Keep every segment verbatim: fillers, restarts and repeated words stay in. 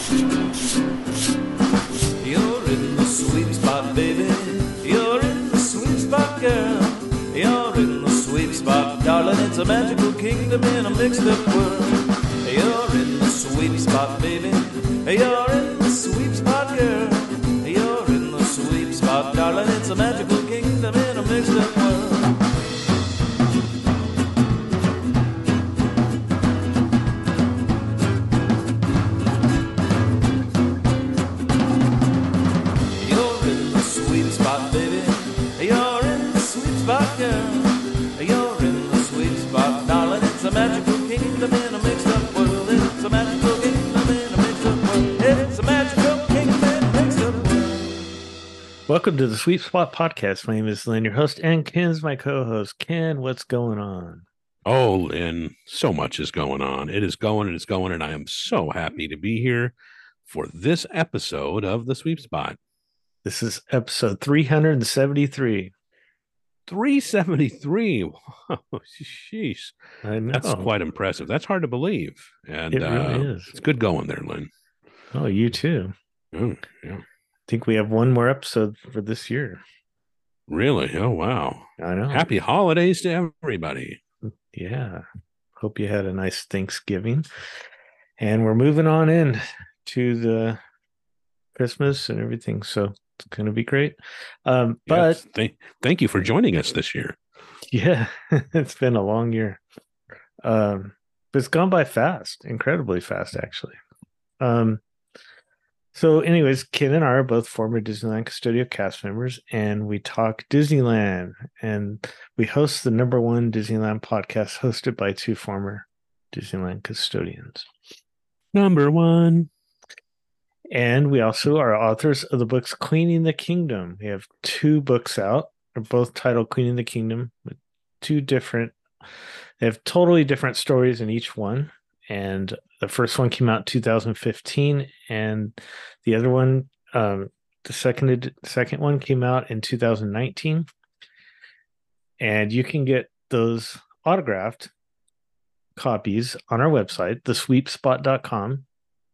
You're in the sweet spot, baby. You're in the sweet spot, girl. You're in the sweet spot, darling. It's a magical kingdom in a mixed up world. You're in the sweet spot, baby. You're in the sweet spot, girl. You're in the sweet spot, darling. It's a magical kingdom in a mixed up world. You're in the sweet spot, baby. You're in the sweet spot, girl. You're in the sweet spot, darling. It's a magical kingdom in a mixed up world. It's a magical kingdom in a mixed up world. It's a magical kingdom in a mixed up world. Welcome to the Sweet Spot Podcast. My name is Lynn, your host, and Ken's my co-host. Ken, what's going on? Oh, Lynn, so much is going on. It is going and it's going, and I am so happy to be here for this episode of the Sweep Spot. This is episode three hundred seventy-three. three seventy-three. Wow, sheesh. I know. That's quite impressive. That's hard to believe. And It really uh, is. It's good going there, Lynn. Oh, you too. Oh, yeah. I think we have one more episode for this year. Really? Oh, wow. I know. Happy holidays to everybody. Yeah. Hope you had a nice Thanksgiving. And we're moving on in to the Christmas and everything. So it's going to be great. Um, but Yes. Thank, thank you for joining us this year. yeah, it's been a long year. Um, but it's gone by fast, incredibly fast, actually. Um, so, anyways, Ken and I are both former Disneyland Custodio cast members, and we talk Disneyland, and we host the number one Disneyland podcast hosted by two former Disneyland custodians. Number one. And we also are authors of the books Cleaning the Kingdom. We have two books out. They're both titled Cleaning the Kingdom, with two different, they have totally different stories in each one. And the first one came out in two thousand fifteen, and the other one, um, the second second one came out in two thousand nineteen. And you can get those autographed copies on our website, the sweep spot dot com.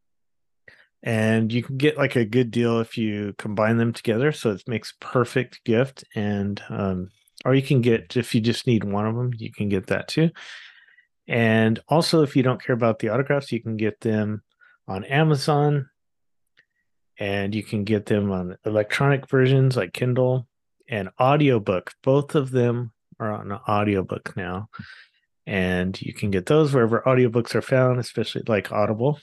And you can get like a good deal if you combine them together. So it makes a perfect gift. And, um, or you can get, if you just need one of them, you can get that too. And also, if you don't care about the autographs, you can get them on Amazon, and you can get them on electronic versions like Kindle and audiobook. Both of them are on an audiobook now. And you can get those wherever audiobooks are found, especially like Audible.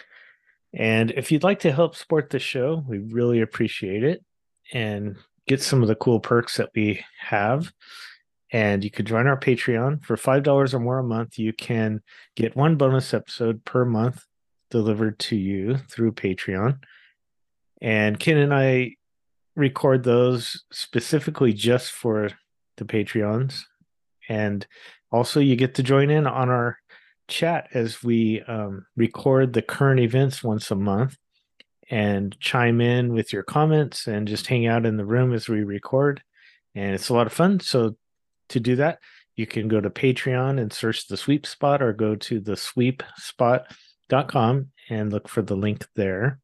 And if you'd like to help support the show, we really appreciate it, and get some of the cool perks that we have. And you could join our Patreon for five dollars or more a month. You can get one bonus episode per month delivered to you through Patreon. And Ken and I record those specifically just for the Patreons. And also you get to join in on our chat as we um, record the current events once a month, and chime in with your comments and just hang out in the room as we record. And it's a lot of fun. So to do that, you can go to Patreon and search the Sweep Spot, or go to the sweep spot dot com and look for the link there.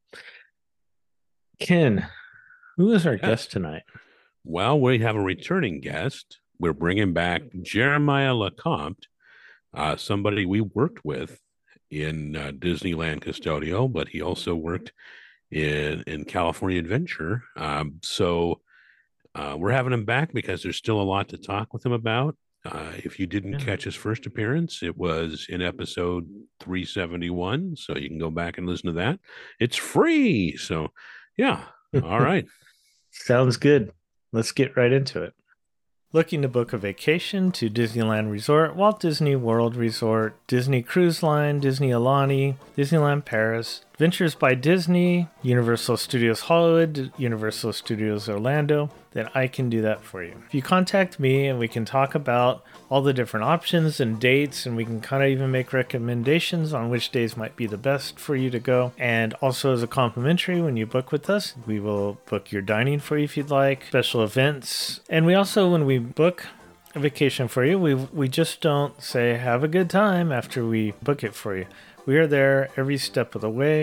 Ken, who is our Yeah. guest tonight? Well, we have a returning guest. We're bringing back Jeremiah LeCompte, uh, somebody we worked with in uh, Disneyland Custodio, but he also worked in, in California Adventure. Um, so uh, we're having him back because there's still a lot to talk with him about. Uh, if you didn't Yeah. catch his first appearance, it was in episode three seventy-one. So you can go back and listen to that. It's free. So, yeah. All right. Sounds good. Let's get right into it. Looking to book a vacation to Disneyland Resort, Walt Disney World Resort, Disney Cruise Line, Disney Alani, Disneyland Paris, Adventures by Disney, Universal Studios Hollywood, Universal Studios Orlando, then I can do that for you. If you contact me, and we can talk about all the different options and dates, and we can kind of even make recommendations on which days might be the best for you to go. And also, as a complimentary, when you book with us, we will book your dining for you if you'd like, special events. And we also, when we book a vacation for you, we we just don't say have a good time after we book it for you. We are there every step of the way.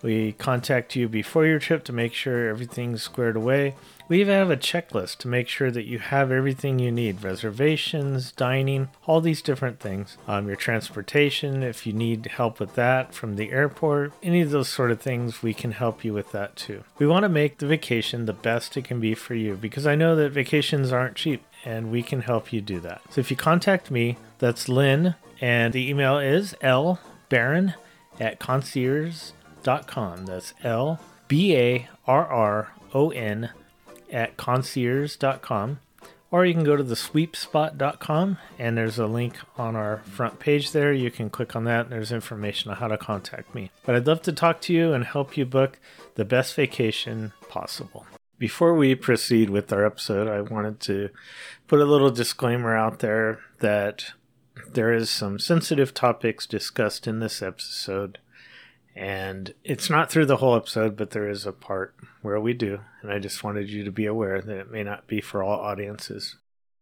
We contact you before your trip to make sure everything's squared away. We even have a checklist to make sure that you have everything you need. Reservations, dining, all these different things. Um, your transportation, if you need help with that from the airport, any of those sort of things, we can help you with that too. We want to make the vacation the best it can be for you because I know that vacations aren't cheap and we can help you do that. So if you contact me, that's Lynn, and the email is lbarron at concierge dot com. That's L B A R R O N at concierge dot com. Or you can go to the sweep spot dot com and there's a link on our front page there. You can click on that and there's information on how to contact me. But I'd love to talk to you and help you book the best vacation possible. Before we proceed with our episode, I wanted to put a little disclaimer out there that there is some sensitive topics discussed in this episode. And it's not through the whole episode, but there is a part where we do. And I just wanted you to be aware that it may not be for all audiences.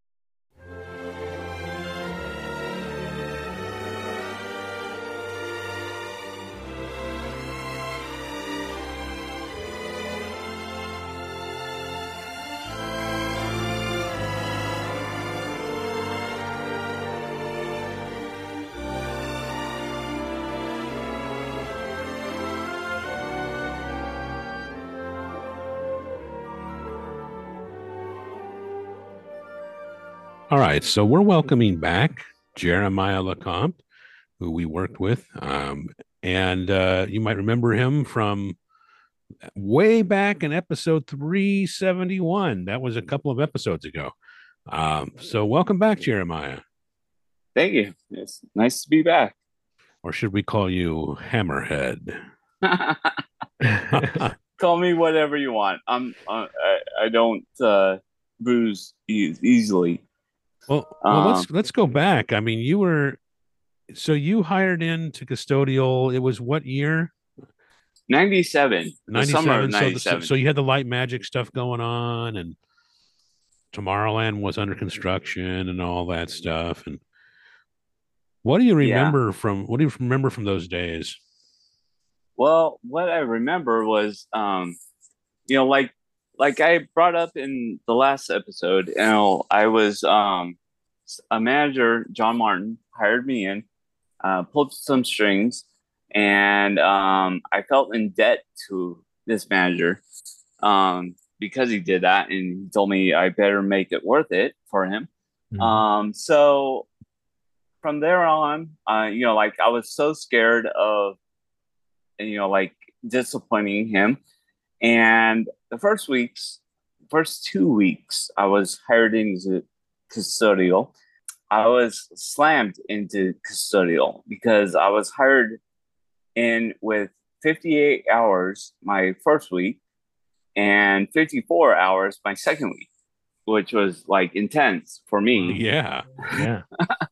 All right, so we're welcoming back Jeremiah LeCompte, who we worked with, um, and uh, you might remember him from way back in episode three seventy-one. That was a couple of episodes ago. Um, so welcome back, Jeremiah. Thank you. It's nice to be back. Or should we call you Hammerhead? Call me whatever you want. I'm. Uh, I, I don't uh, bruise e- easily. Well, well um, let's let's go back. I mean, you were so you hired into custodial. It was what year? ninety-seven. ninety-seven. Summer of ninety-seven. So, the, so you had the light magic stuff going on, and Tomorrowland was under construction, and all that stuff. And what do you remember yeah. from? What do you remember from those days? Well, what I remember was, um, you know, like. Like I brought up in the last episode, you know, I was um, a manager, John Martin, hired me in, uh, pulled some strings, and um, I felt in debt to this manager um, because he did that, and he told me I better make it worth it for him. Mm-hmm. Um, so from there on, uh, you know, like I was so scared of, you know, like disappointing him. And the first weeks, first two weeks, I was hired into custodial. I was slammed into custodial because I was hired in with fifty-eight hours my first week and fifty-four hours my second week, which was like intense for me. Yeah, yeah.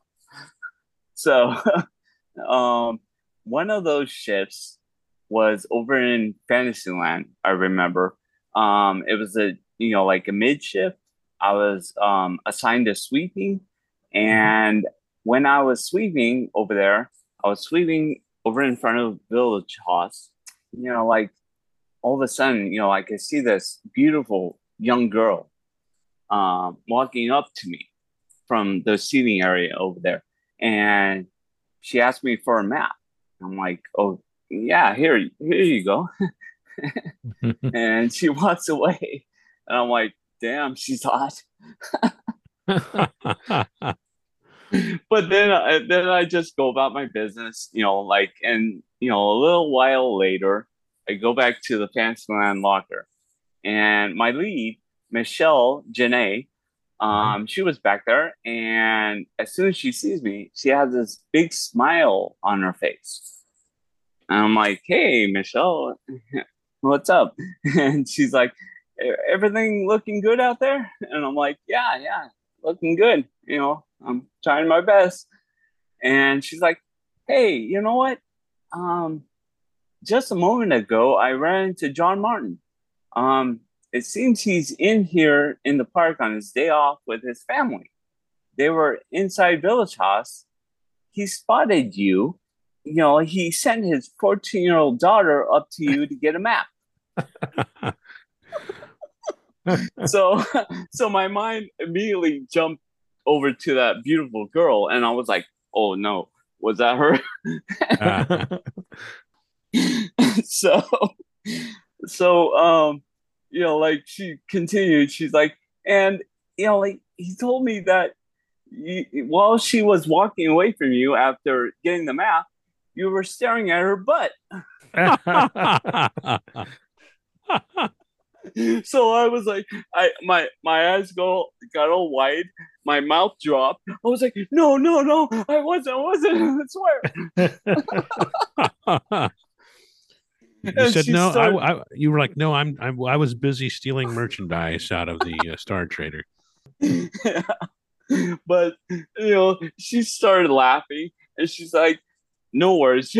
So um, one of those shifts was over in Fantasyland, I remember. Um, it was a, you know, like a mid shift. I was um, assigned to sweeping. And mm-hmm. when I was sweeping over there, I was sweeping over in front of Village House. You know, like all of a sudden, you know, I could see this beautiful young girl um, walking up to me from the seating area over there. And she asked me for a map. I'm like, oh, yeah, here, here you go. And she walks away. And I'm like, damn, she's hot. But then, uh, then I just go about my business, you know, like, and, you know, a little while later, I go back to the Fantasyland locker. And my lead, Michelle Janae, um, she was back there. And as soon as she sees me, she has this big smile on her face. And I'm like, hey, Michelle, what's up? And she's like, everything looking good out there? And I'm like, yeah, yeah, looking good. You know, I'm trying my best. And she's like, hey, you know what? Um, just a moment ago, I ran into John Martin. Um, it seems he's in here in the park on his day off with his family. They were inside Village House. He spotted you. you know, he sent his fourteen year old daughter up to you to get a map. so, so my mind immediately jumped over to that beautiful girl, and I was like, "Oh no, was that her?" so, so, um, you know, like she continued. She's like, and you know, like he told me that you, while she was walking away from you after getting the map, you were staring at her butt. So I was like, I my my eyes go got all wide, my mouth dropped. I was like, no, no, no, I wasn't, I wasn't. I swear. You And said she no. started- I, I. You were like, no. I'm. I, I was busy stealing merchandise out of the uh, Star Trader. Yeah. But you know, she started laughing, and she's like, "No worries."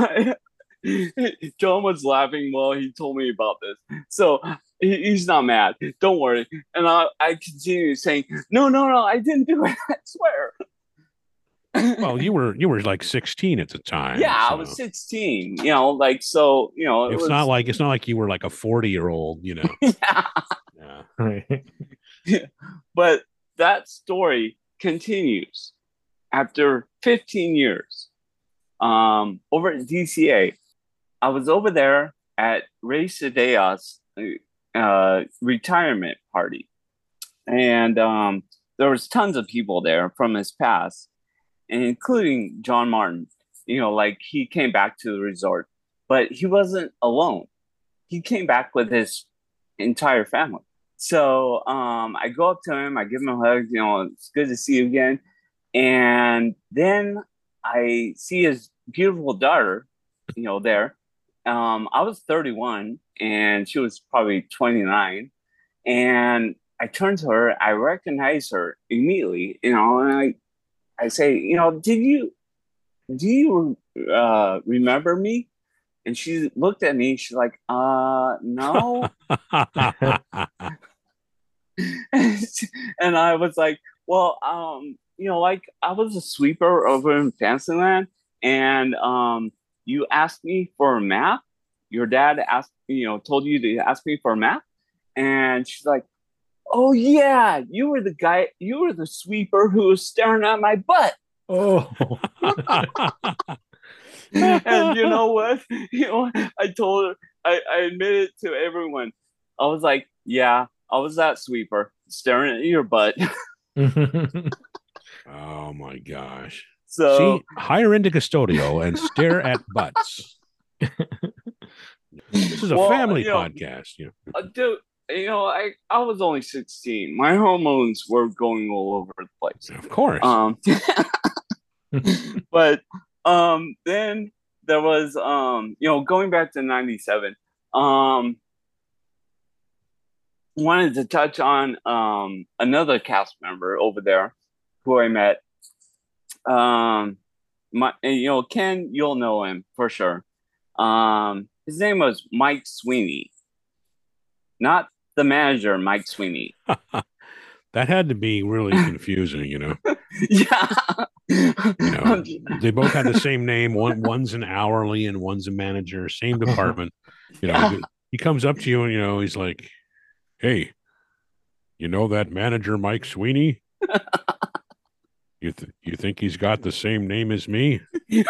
John was laughing while he told me about this, so he, he's not mad. Don't worry. And I, I continued saying, "No, no, no, I didn't do it. I swear." Well, you were you were like sixteen at the time. Yeah, so I was sixteen. You know, like so. You know, it It's was not like it's not like you were like a forty year old. You know. yeah. Yeah. Right. But that story continues after fifteen years. Um, over at D C A, I was over there at Ray Sedea's uh, retirement party, and um, there was tons of people there from his past, including John Martin. You know, like he came back to the resort, but he wasn't alone. He came back with his entire family. So um, I go up to him, I give him a hug. You know, it's good to see you again. And then I see his beautiful daughter, you know, there. Um, I was thirty-one and she was probably twenty-nine. And I turn to her, I recognize her immediately, you know, and I, I say, you know, did you, do you uh, remember me? And she looked at me, she's like, uh, no. And I was like, well, um, you know, like I was a sweeper over in Fantasyland, and um, you asked me for a map. Your dad asked, you know, told you to ask me for a map, and she's like, "Oh yeah, you were the guy, you were the sweeper who was staring at my butt." Oh. And you know what? You know, I told her, I, I admitted to everyone. I was like, yeah, I was that sweeper staring at your butt. Oh my gosh. So See, hire into Custodio and stare at butts. This is a Well, family you know, podcast. You know. uh, dude, you know, I, I was only sixteen. My hormones were going all over the place. Of course. Um, but um, then there was, um, you know, going back to ninety-seven, um, wanted to touch on um, another cast member over there who I met. Um, my, and, you know, Ken, you'll know him for sure. Um, his name was Mike Sweeney, not the manager, Mike Sweeney. That had to be really confusing, you know. Yeah. You know, they both had the same name. One one's an hourly and one's a manager, same department. You know, Yeah. he, he comes up to you and you know, he's like, "Hey, you know that manager Mike Sweeney? You th- you think he's got the same name as me? You,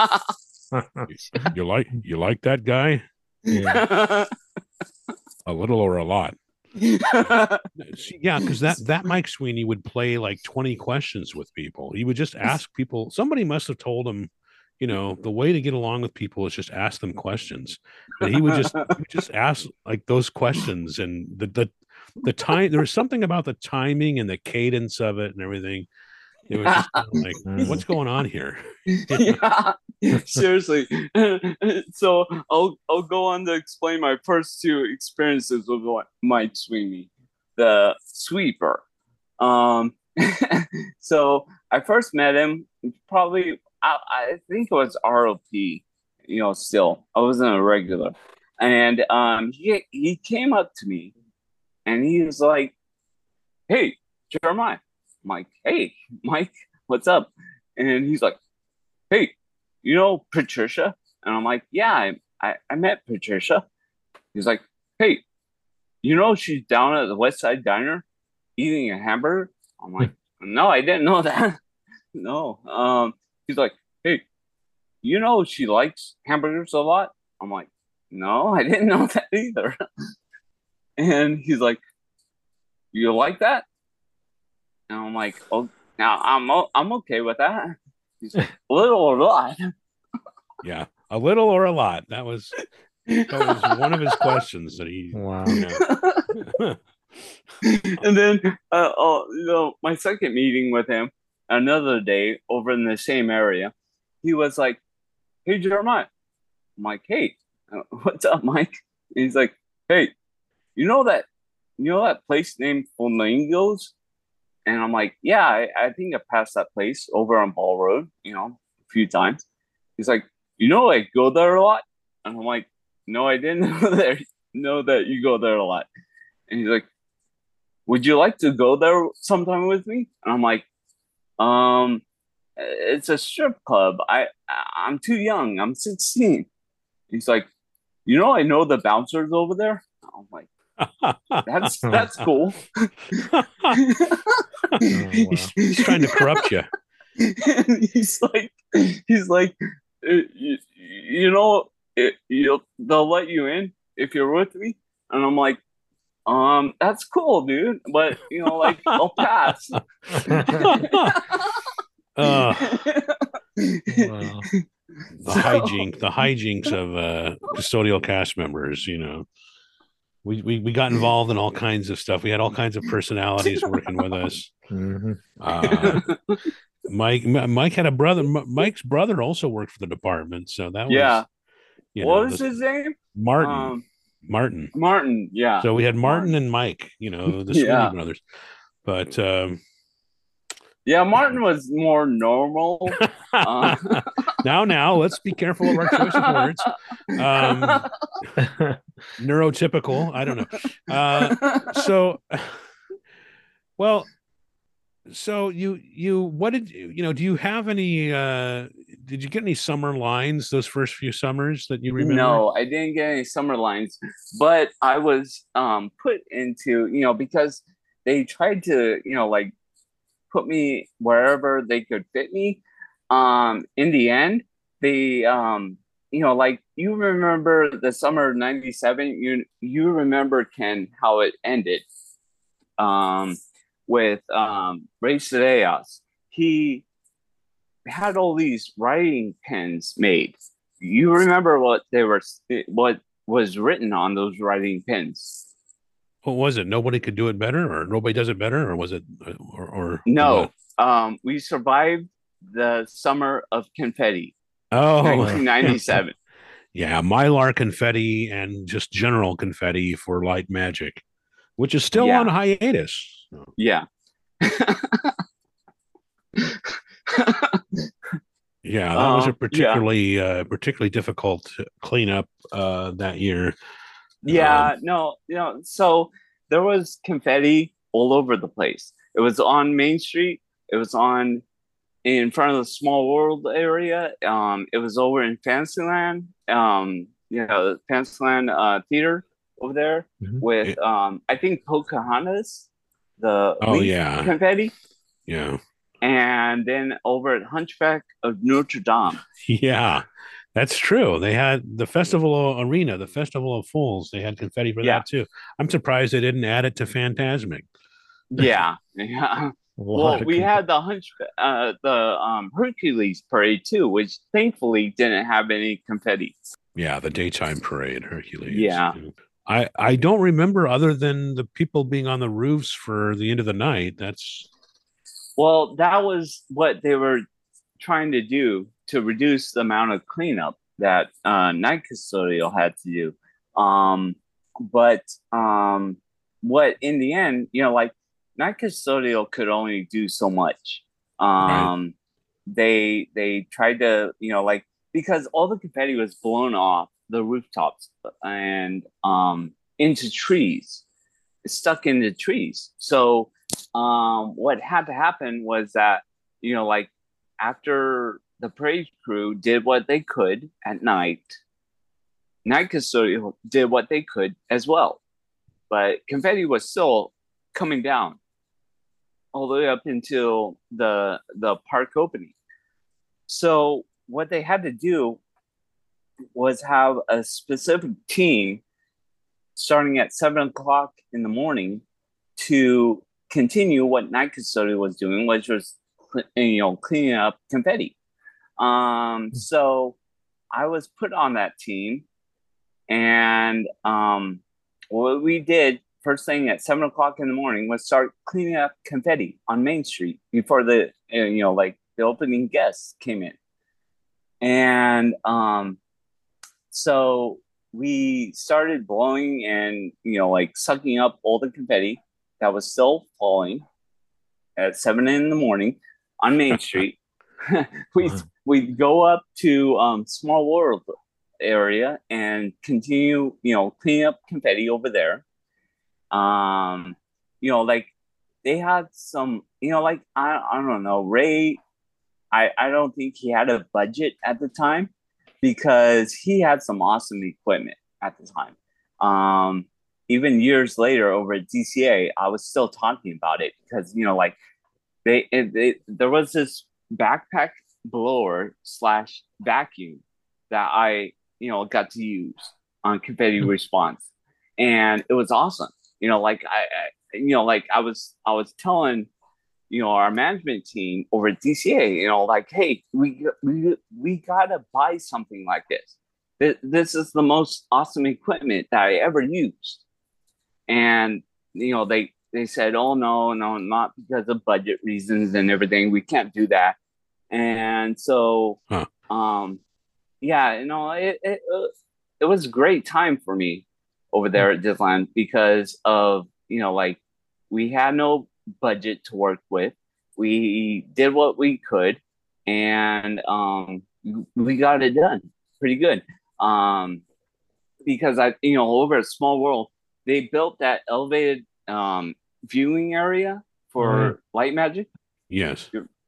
you like you like that guy? Yeah. A little or a lot?" Yeah, because that that Mike Sweeney would play like twenty questions with people. He would just ask people. Somebody must have told him, you know, the way to get along with people is just ask them questions. But he would just he would just ask like those questions, and the the the time. There was something about the timing and the cadence of it and everything. It was just kind of like, Mm. what's going on here? Yeah, seriously. So I'll I'll go on to explain my first two experiences with Mike Sweeney, the sweeper. Um, so I first met him probably I, I think it was R O P. You know, still I wasn't a regular, and um, he he came up to me, and he was like, "Hey, Jeremiah." I'm like, "Hey, Mike, what's up?" And he's like, "Hey, you know Patricia? And I'm like, yeah, I, I, I met Patricia. He's like, hey, you know she's down at the West Side Diner eating a hamburger? I'm like, no, I didn't know that. No. Um, he's like, hey, you know she likes hamburgers a lot? I'm like, no, I didn't know that either. And he's like, you like that? And I'm like, oh, now I'm I'm okay with that. He's like, a little or a lot. Yeah, a little or a lot. That was that was one of his questions that he. Wow. You know. And then, uh, oh, you know, my second meeting with him, another day over in the same area, he was like, "Hey, Jeremiah." I'm like, "Hey, uh, what's up, Mike?" And he's like, "Hey, you know that, you know that place named Flamingos?" And I'm like, "Yeah, I, I think I passed that place over on Ball Road, you know, a few times." He's like, "You know, I go there a lot." And I'm like, "No, I didn't know there, know that you go there a lot." And he's like, "Would you like to go there sometime with me?" And I'm like, um, it's a strip club. I, I'm too young. I'm sixteen. He's like, "You know, I know the bouncers over there." I'm like, that's that's cool. Oh, wow. he's, he's trying to corrupt you. And he's like, he's like, "Uh, you, you know, it, you'll they'll let you in if you're with me." And I'm like, um, that's cool, dude. But you know, like, I'll pass. Uh, Wow. the hijink, the hijinks of uh, custodial cast members. You know, we, we we got involved in all kinds of stuff. We had all kinds of personalities working with us. Mhm. Uh, Mike Mike had a brother. Mike's brother also worked for the department, so that was Yeah. you What know, was the- his name? Martin. Um, Martin. Martin. Yeah. So we had Martin, Martin. and Mike. You know, the Sweeney Yeah. brothers. But um, Yeah, Martin was more normal. Uh, now, now, let's be careful of our choice of words. Um, neurotypical. I don't know. Uh, so, well, so you you what did you you know? Do you have any? Uh, did you get any summer lines those first few summers that you remember? No, I didn't get any summer lines, but I was um, put into, you know, because they tried to, you know, like put me wherever they could fit me. Um, in the end, they, um, you know, like you remember the summer of ninety-seven, you, you remember, Ken, how it ended um, with um, Ray Ceballos. He had all these writing pens made. You remember what they were, what was written on those writing pens? What was it? Nobody could do it better, or nobody does it better, or was it, or, or No, what? um, we survived the summer of confetti, Oh, nineteen ninety-seven. yeah, Mylar confetti and just general confetti for Light Magic, which is still Yeah. on hiatus. Yeah. Yeah, that was a Um, yeah. particularly uh, particularly difficult cleanup uh, that year. Yeah, no, you know, so there was confetti all over the place. It was on Main Street. It was on in front of the Small World area. Um, it was over in Fantasyland. Um, you know, the Fantasyland uh, theater over there Mhm. with um, I think Pocahontas, the Oh, leaf yeah. confetti, Yeah, and then over at Hunchback of Notre Dame. yeah, that's true. They had the Festival Arena, the Festival of Fools. They had confetti for Yeah. that too. I'm surprised they didn't add it to Phantasmic. Yeah, yeah. A lot Well, of we conf- had the hunch, uh, the um, Hercules parade too, which thankfully didn't have any confetti. Yeah, the daytime parade, Hercules. Yeah. I I don't remember other than the people being on the roofs for the end of the night. That's Well, that was what they were trying to do to reduce the amount of cleanup that uh, night custodial had to do. Um, but um, what in the end, you know, like night custodial could only do so much. Um, They they tried to, you know, like because all the confetti was blown off the rooftops and um, into trees, stuck into trees. So um, what had to happen was that, you know, like after the parade crew did what they could at night. Night custodial did what they could as well, but confetti was still coming down all the way up until the the park opening. So what they had to do was have a specific team starting at seven o'clock in the morning to continue what night custodial was doing, which was you know cleaning up confetti. Um, so I was put on that team, and um, what we did first thing at seven o'clock in the morning was start cleaning up confetti on Main Street before the you know like the opening guests came in, and um, so we started blowing and you know like sucking up all the confetti that was still falling at seven in the morning on Main Street. we we'd go up to um, Small World area and continue, you know, cleaning up confetti over there. Um, you know, like they had some, you know, like I I don't know, Ray. I I don't think he had a budget at the time because he had some awesome equipment at the time. Um, even years later over at D C A, I was still talking about it because you know, like they, it, they there was this backpack blower slash vacuum that I, you know, got to use on confetti response, and it was awesome. You know, like I, I, you know, like I was, I was telling, you know, our management team over at D C A, you know, like, hey, we we we gotta buy something like this. This, this is the most awesome equipment that I ever used, and you know, they they said, oh no, no, not because of budget reasons and everything. We can't do that. And so, huh. um, yeah, you know, it, it it was a great time for me over there at Disneyland because of, you know, like we had no budget to work with. We did what we could, and um, we got it done pretty good. Um, because I, you know, over at Small World, they built that elevated um, viewing area for mm. Light Magic. Yes.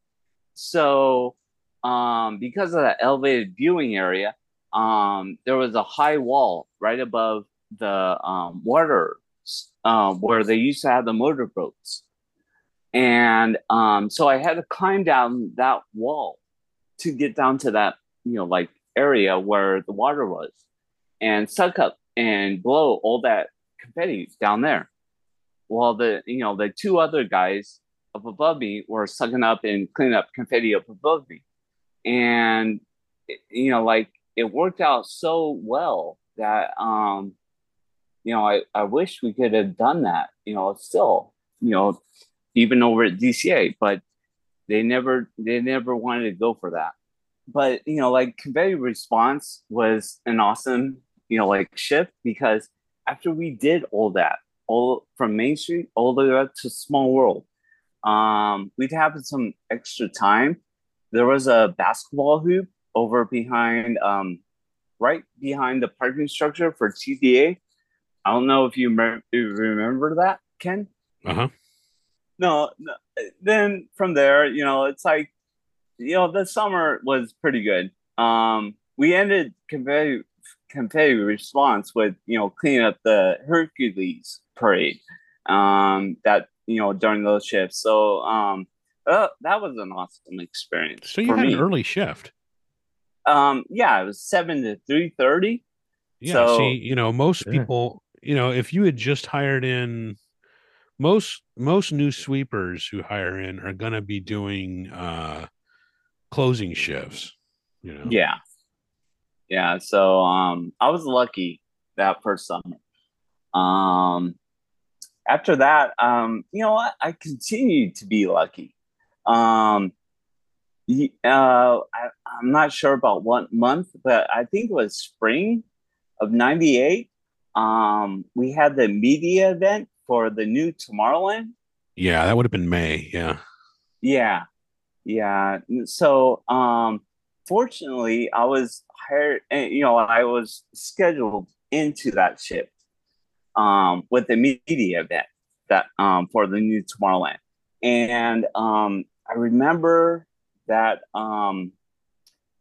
So, um, because of that elevated viewing area, um, there was a high wall right above the um, water um, where they used to have the motorboats. And um, so I had to climb down that wall to get down to that, you know, like area where the water was and suck up and blow all that confetti down there. While the, you know, the two other guys up above me were sucking up and cleaning up confetti up above me. And, you know, like it worked out so well that, um, you know, I, I wish we could have done that, you know, still, you know, even over at D C A, but they never, they never wanted to go for that. But, you know, like confetti response was an awesome, you know, like shift because after we did all that, all from Main Street, all the way up to Small World, um, we'd have some extra time. There was a basketball hoop over behind, um, right behind the parking structure for T D A. I don't know if you me- remember that, Ken. Uh huh. No, no. Then from there, you know, it's like, you know, the summer was pretty good. Um, we ended confetti, confetti response with, you know, cleaning up the Hercules parade. Um, that you know during those shifts. So um, uh, that was an awesome experience. So you for had me. an early shift. Um, yeah, it was seven to three thirty. Yeah. So, see, you know, most people, you know, if you had just hired in, most most new sweepers who hire in are going to be doing uh, closing shifts. You know. Yeah. Yeah. So um, I was lucky that first summer. Um. After that, um, you know what? I continued to be lucky. Um, uh, I, I'm not sure about what month, but I think it was spring of ninety-eight. Um, we had the media event for the new Tomorrowland. Yeah, that would have been May. Yeah. Yeah. Yeah. So, um, fortunately, I was hired, you know, I was scheduled into that shift. Um, with the media event that um, for the new Tomorrowland, and um, I remember that um,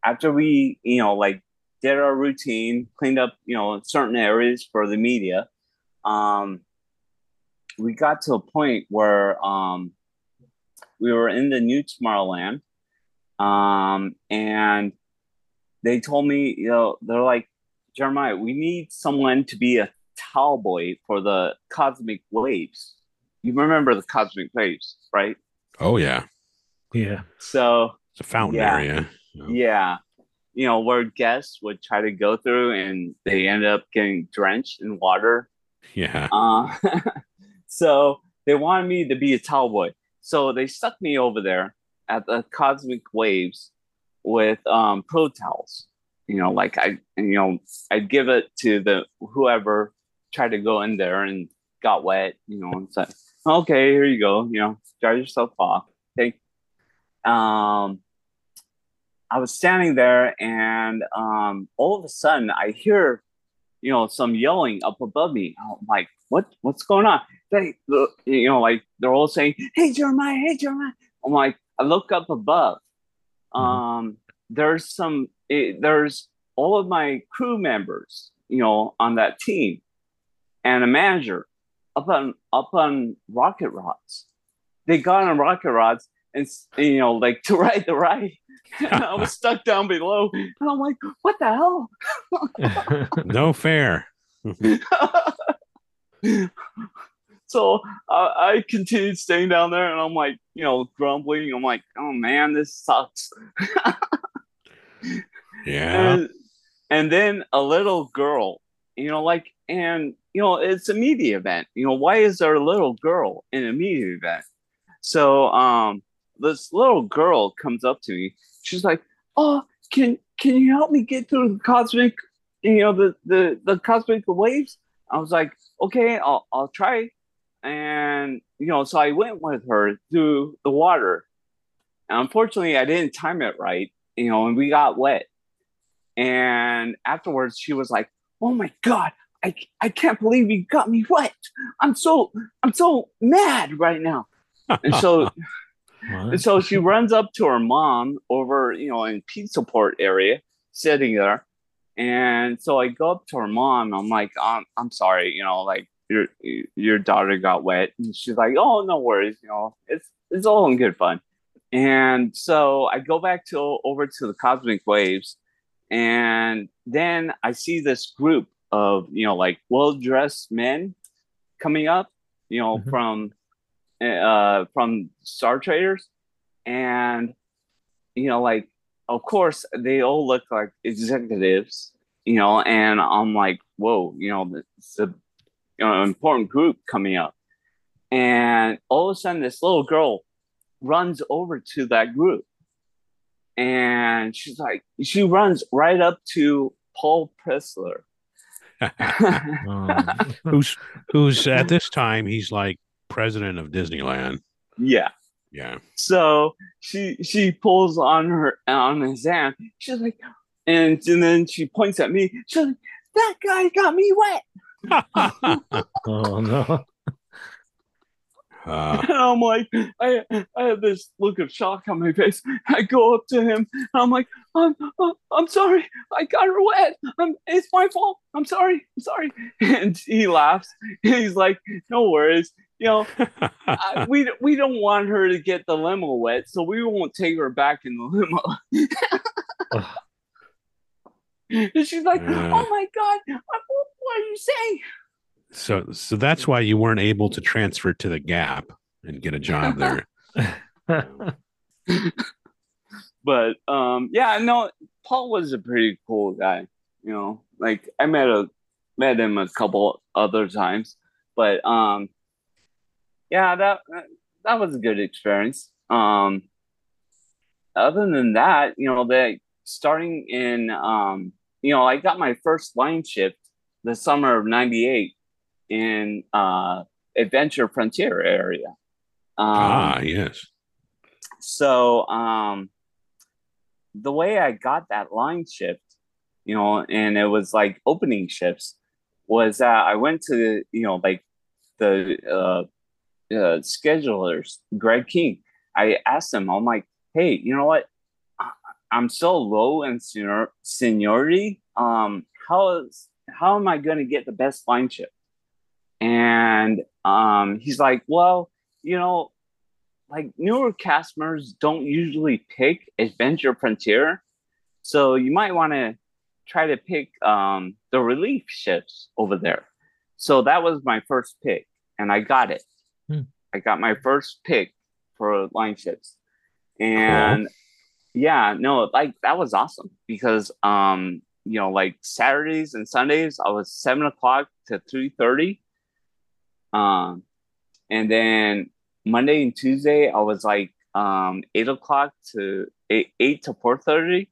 after we, you know, like did our routine, cleaned up, you know, certain areas for the media, um, we got to a point where um, we were in the new Tomorrowland, um, and they told me, you know, they're like, Jeremiah, we need someone to be a towel boy for the Cosmic Waves. You remember the Cosmic Waves, right? Oh yeah, Yeah. So it's a fountain yeah, area. yeah, you know, where guests would try to go through and they end up getting drenched in water. Yeah. Uh, so they wanted me to be a towel boy. So they stuck me over there at the Cosmic Waves with um, pro towels. You know, like I, you know, I'd give it to the whoever tried to go in there and got wet. You know, and said, "Okay, here you go. You know, dry yourself off." Take. Um, I was standing there, and um, all of a sudden, I hear, you know, some yelling up above me. I'm like, "What? What's going on?" They, you know, like they're all saying, "Hey, Jeremiah! Hey, Jeremiah!" I'm like, I look up above. Um, mm-hmm. There's some. It, there's all of my crew members, you know, on that team, and a manager up on up on rocket rods. They got on rocket rods and, you know, like to ride the ride. And I was stuck down below, and I'm like, "What the hell?" No fair. So uh, I continued staying down there, and I'm like, you know, grumbling. I'm like, "Oh man, this sucks." Yeah. And, and then a little girl, you know, like, and, you know, it's a media event. You know, why is there a little girl in a media event? So um, this little girl comes up to me. She's like, "Oh, can can you help me get through the cosmic, you know, the the the cosmic waves?" I was like, "Okay, I'll I'll try." And, you know, so I went with her through the water. And unfortunately, I didn't time it right, you know, and we got wet. And afterwards, she was like, "Oh my God, I, I can't believe you got me wet. I'm so I'm so mad right now." And so and so she runs up to her mom over, you know, in Pete support area, sitting there. And so I go up to her mom. I'm like, I'm I'm sorry, you know, like your your daughter got wet. And she's like, "Oh, no worries, you know, it's it's all in good fun." And so I go back to over to the Cosmic Waves. And then I see this group of, you know, like well-dressed men coming up, you know, mm-hmm. from uh, from Star Traders. And, you know, like, of course, they all look like executives, you know, and I'm like, whoa, you know, it's a you know, important group coming up. And all of a sudden, this little girl runs over to that group. And she's like, she runs right up to Paul Pressler. um, who's who's at this time, he's like president of Disneyland. Yeah. Yeah. So she she pulls on her on his hand. She's like, and, and then she points at me. She's like, "That guy got me wet." Oh no. Uh, and I'm like, I I have this look of shock on my face. I go up to him, and I'm like, I'm I'm sorry, I got her wet. I'm, it's my fault. I'm sorry, I'm sorry. And he laughs. He's like, "No worries. You know, I, we we don't want her to get the limo wet, so we won't take her back in the limo." And she's like, uh, "Oh my God, what are you saying?" So, so that's why you weren't able to transfer to the Gap and get a job there. But um, yeah, no, Paul was a pretty cool guy. You know, like I met a met him a couple other times, but um, yeah, that that was a good experience. Um, other than that, you know, that starting in um, you know, I got my first line shift the summer of ninety-eight. In uh, Adventure Frontier area. Um, ah, yes. So um, the way I got that line shift, you know, and it was like opening shifts, was that I went to the, you know, like the uh, uh, schedulers, Greg King. I asked him, I'm like, "Hey, you know what? I'm so low in senior, seniority. Um, how is how am I going to get the best line ship? And um, he's like, well, you know, like newer cast members don't usually pick Adventure Frontier, so you might want to try to pick um, the relief ships over there. So that was my first pick, and I got it. Hmm. I got my first pick for line ships, and cool. yeah, no, like that was awesome because um, you know, like Saturdays and Sundays, I was seven o'clock to three thirty, um, and then Monday and Tuesday, I was like um, eight o'clock to eight, eight to four thirty,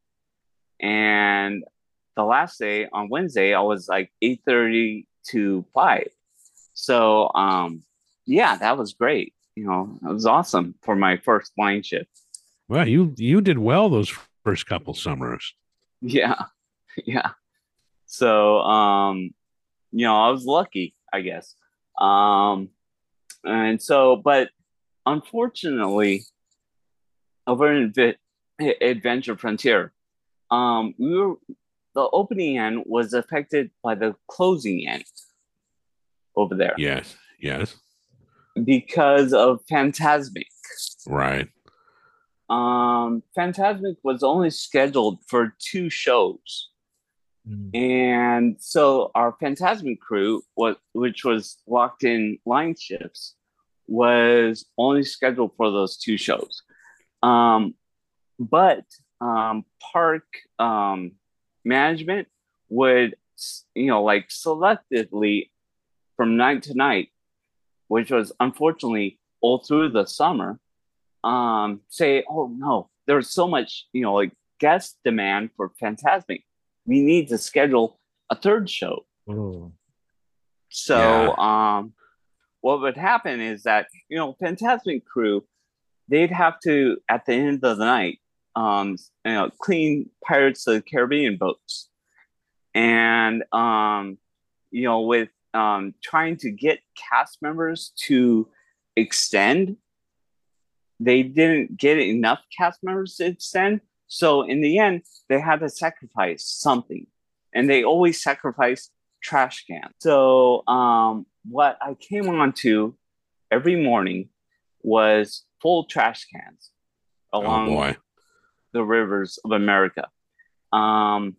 and the last day on Wednesday, I was like eight thirty to five. So um, yeah, that was great. You know, it was awesome for my first line shift. Well, you you did well those first couple summers. Yeah, yeah. So um, you know, I was lucky, I guess. Um, and so, but unfortunately, over in Adventure Frontier, um, we were the opening end was affected by the closing end over there. Yes, yes. Because of Fantasmic. Right. Um, Fantasmic was only scheduled for two shows. Mm. And so our Fantasmic crew, was, which was locked in line ships, was only scheduled for those two shows. Um, but um, park um, management would, you know, like selectively from night to night, which was unfortunately all through the summer, um, say, oh no, there's so much, you know, like guest demand for Fantasmic. We need to schedule a third show. Ooh. So yeah. um, what would happen is that, you know, Fantasmic crew, they'd have to, at the end of the night, um, you know, clean Pirates of the Caribbean boats. And, um, you know, with um, trying to get cast members to extend, they didn't get enough cast members to extend. So in the end, they had to sacrifice something. And they always sacrifice trash cans. So um, what I came on to every morning was full trash cans along oh boy. the rivers of America. Um,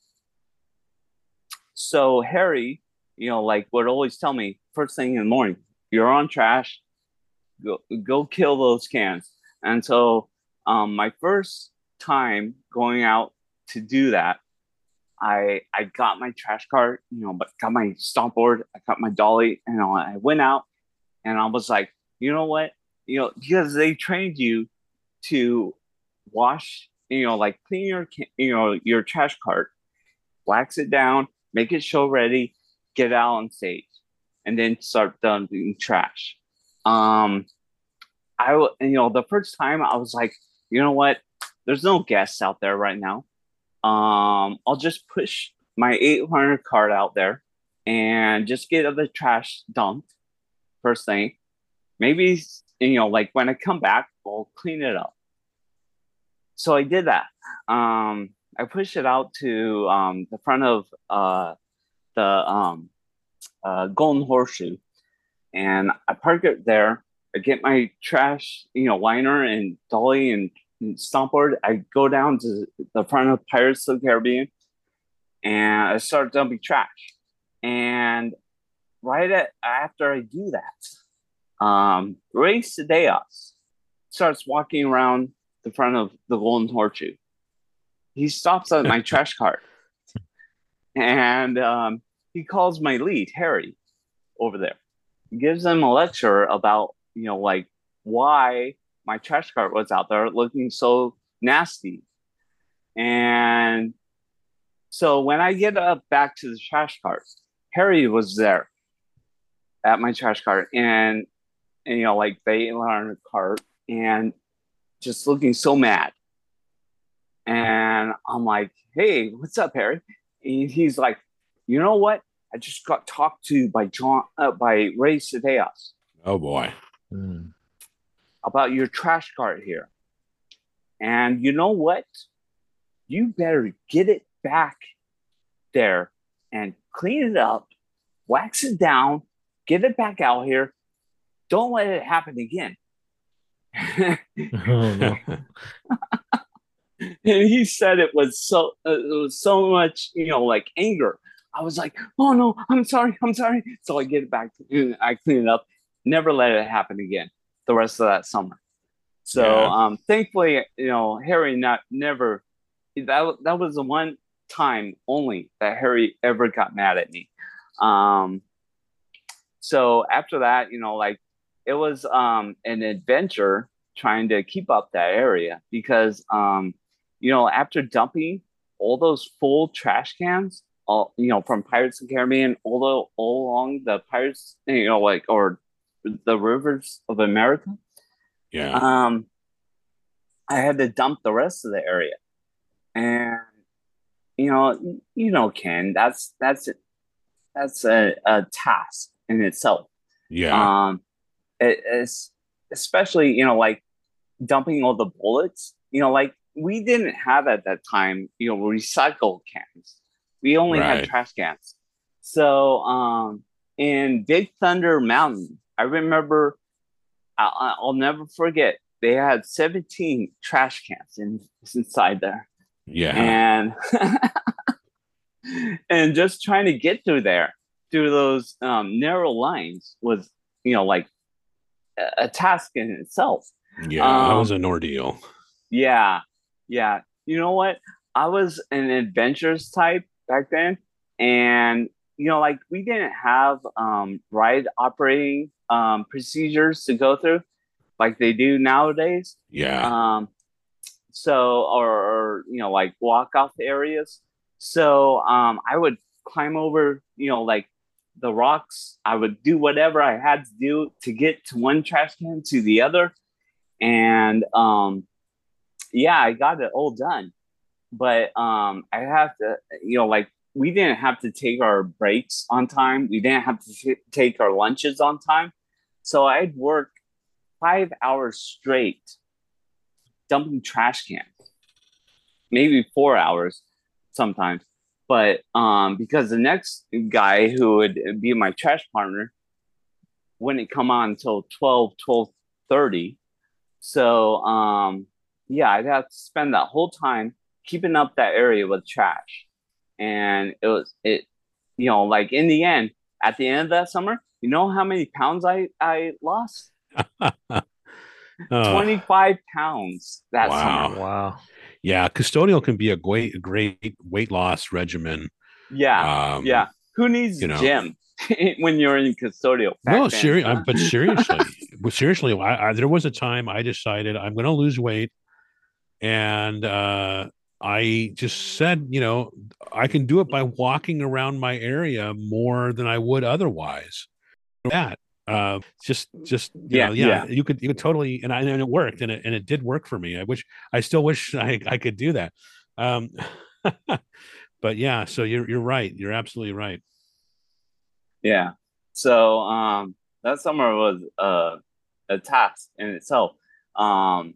so Harry, you know, like would always tell me first thing in the morning, you're on trash, go, go kill those cans. And so um, my first time going out to do that, I I got my trash cart, you know, but got my stomp board, I got my dolly, and I went out and I was like, you know what? You know, because they trained you to wash, you know, like clean your, you know, your trash cart, wax it down, make it show ready, get it out on stage, and then start dumping trash. Um, I, you know, the first time I was like, you know what? There's no guests out there right now. Um, I'll just push my eight hundred cart out there and just get the trash dumped first thing. Maybe, you know, like when I come back, I'll clean it up. So I did that. Um, I pushed it out to um, the front of uh, the um, uh, Golden Horseshoe, and I park it there. I get my trash, you know, liner and dolly and, and stomp board. I go down to the front of Pirates of the Caribbean, and I start dumping trash. And right at, after I do that, um, Ray Sedeas starts walking around the front of the Golden Horseshoe. He stops at my trash cart, and um, he calls my lead, Harry, over there. He gives him a lecture about, you know, like why my trash cart was out there looking so nasty. And so when I get up back to the trash cart, Harry was there at my trash cart, and, and you know, like bailing on the cart and just looking so mad. And I'm like, hey, what's up, Harry? And he's like, you know what? I just got talked to by John, uh, by Ray Sedeas. Oh boy. Mm. About your trash cart here. And you know what? you better get it back there and clean it up, wax it down, get it back out here. Don't let it happen again. Oh no. And he said it was so uh, it was so much, you know, like anger. I was like, oh no, I'm sorry, I'm sorry. So I get it back, and I clean it up. Never let it happen again. The rest of that summer. So Yeah. um, thankfully, you know, Harry not never. That that was the one time only that Harry ever got mad at me. Um, so after that, you know, like it was um an adventure trying to keep up that area because um you know, after dumping all those full trash cans, all you know, from Pirates of the Caribbean, all the all along the Pirates, you know, like or the rivers of America, Yeah. um, I had to dump the rest of the area, and you know, you know, Ken, that's that's that's a, a task in itself. Yeah. Um, it, it's especially you know, like dumping all the bullets. You know, like we didn't have at that time, you know, recycle cans. We only had Right. trash cans. So um, in Big Thunder Mountain, I remember, I, I'll never forget, they had seventeen trash cans in, inside there. Yeah. And and just trying to get through there, through those um, narrow lines was, you know, like a, a task in itself. Yeah. That Um, was an ordeal. Yeah, yeah. You know what? I was an adventures type back then, and you know, like we didn't have um, ride operating um, procedures to go through like they do nowadays. Yeah. Um, so, or, or you know, like walk off areas. So, um, I would climb over, you know, like the rocks. I would do whatever I had to do to get to one trash can to the other, and um yeah, I got it all done. But um, I have to, you know, like we didn't have to take our breaks on time. We didn't have to t- take our lunches on time. So I'd work five hours straight dumping trash cans, maybe four hours sometimes. But um, because the next guy who would be my trash partner wouldn't come on until twelve, twelve thirty. So um, yeah, I'd have to spend that whole time keeping up that area with trash. And it was it, you know, like in the end, at the end of that summer, you know how many pounds I I lost? Oh, twenty-five pounds that wow. summer. Wow. Yeah. Custodial can be a great, great weight loss regimen. Yeah, Um, yeah. Who needs you know. gym when you're in custodial? Back No, then, serious. huh? But seriously, but seriously, I, I, there was a time I decided I'm going to lose weight, and uh, I just said, you know, I can do it by walking around my area more than I would otherwise. That uh, just, just you Yeah, know, yeah, yeah, you could, you could totally, and I, and it worked, and it, and it did work for me. I wish, I still wish I, I could do that. Um, but yeah, so you're, you're right. You're absolutely right. yeah. So um, that summer was uh, a task in itself. Um,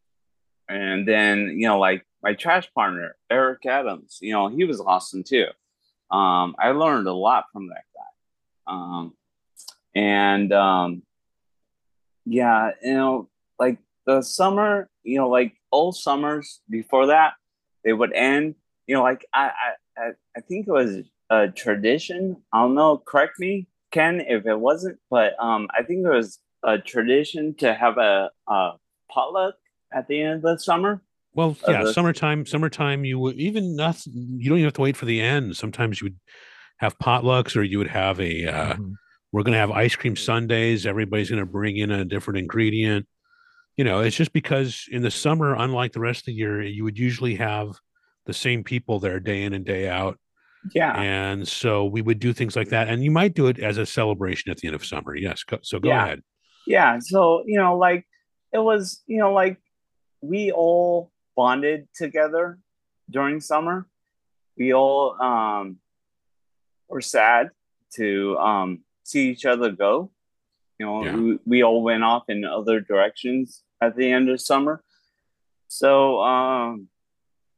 and then you know, like my trash partner Eric Adams, you know, he was awesome too. Um, I learned a lot from that guy. Um, and um, yeah, you know, like the summer, you know, like all summers before that, they would end. You know, like I, I, I I think it was a tradition. I don't know. Correct me, Ken, if it wasn't, but um, I think it was a tradition to have a, a potluck at the end of the summer. Well, Of yeah, the summertime, summertime, you would even not, you don't even have to wait for the end. Sometimes you would have potlucks, or you would have a, uh, Mm-hmm. we're going to have ice cream sundaes. Everybody's going to bring in a different ingredient. You know, it's just because in the summer, unlike the rest of the year, you would usually have the same people there day in and day out. yeah, And so we would do things like that. And you might do it as a celebration at the end of summer. Yes. Go, so go yeah, ahead. yeah. So you know, like it was, you know, like we all bonded together during summer. We all um were sad to um see each other go. You know, Yeah. we, we all went off in other directions at the end of summer. So um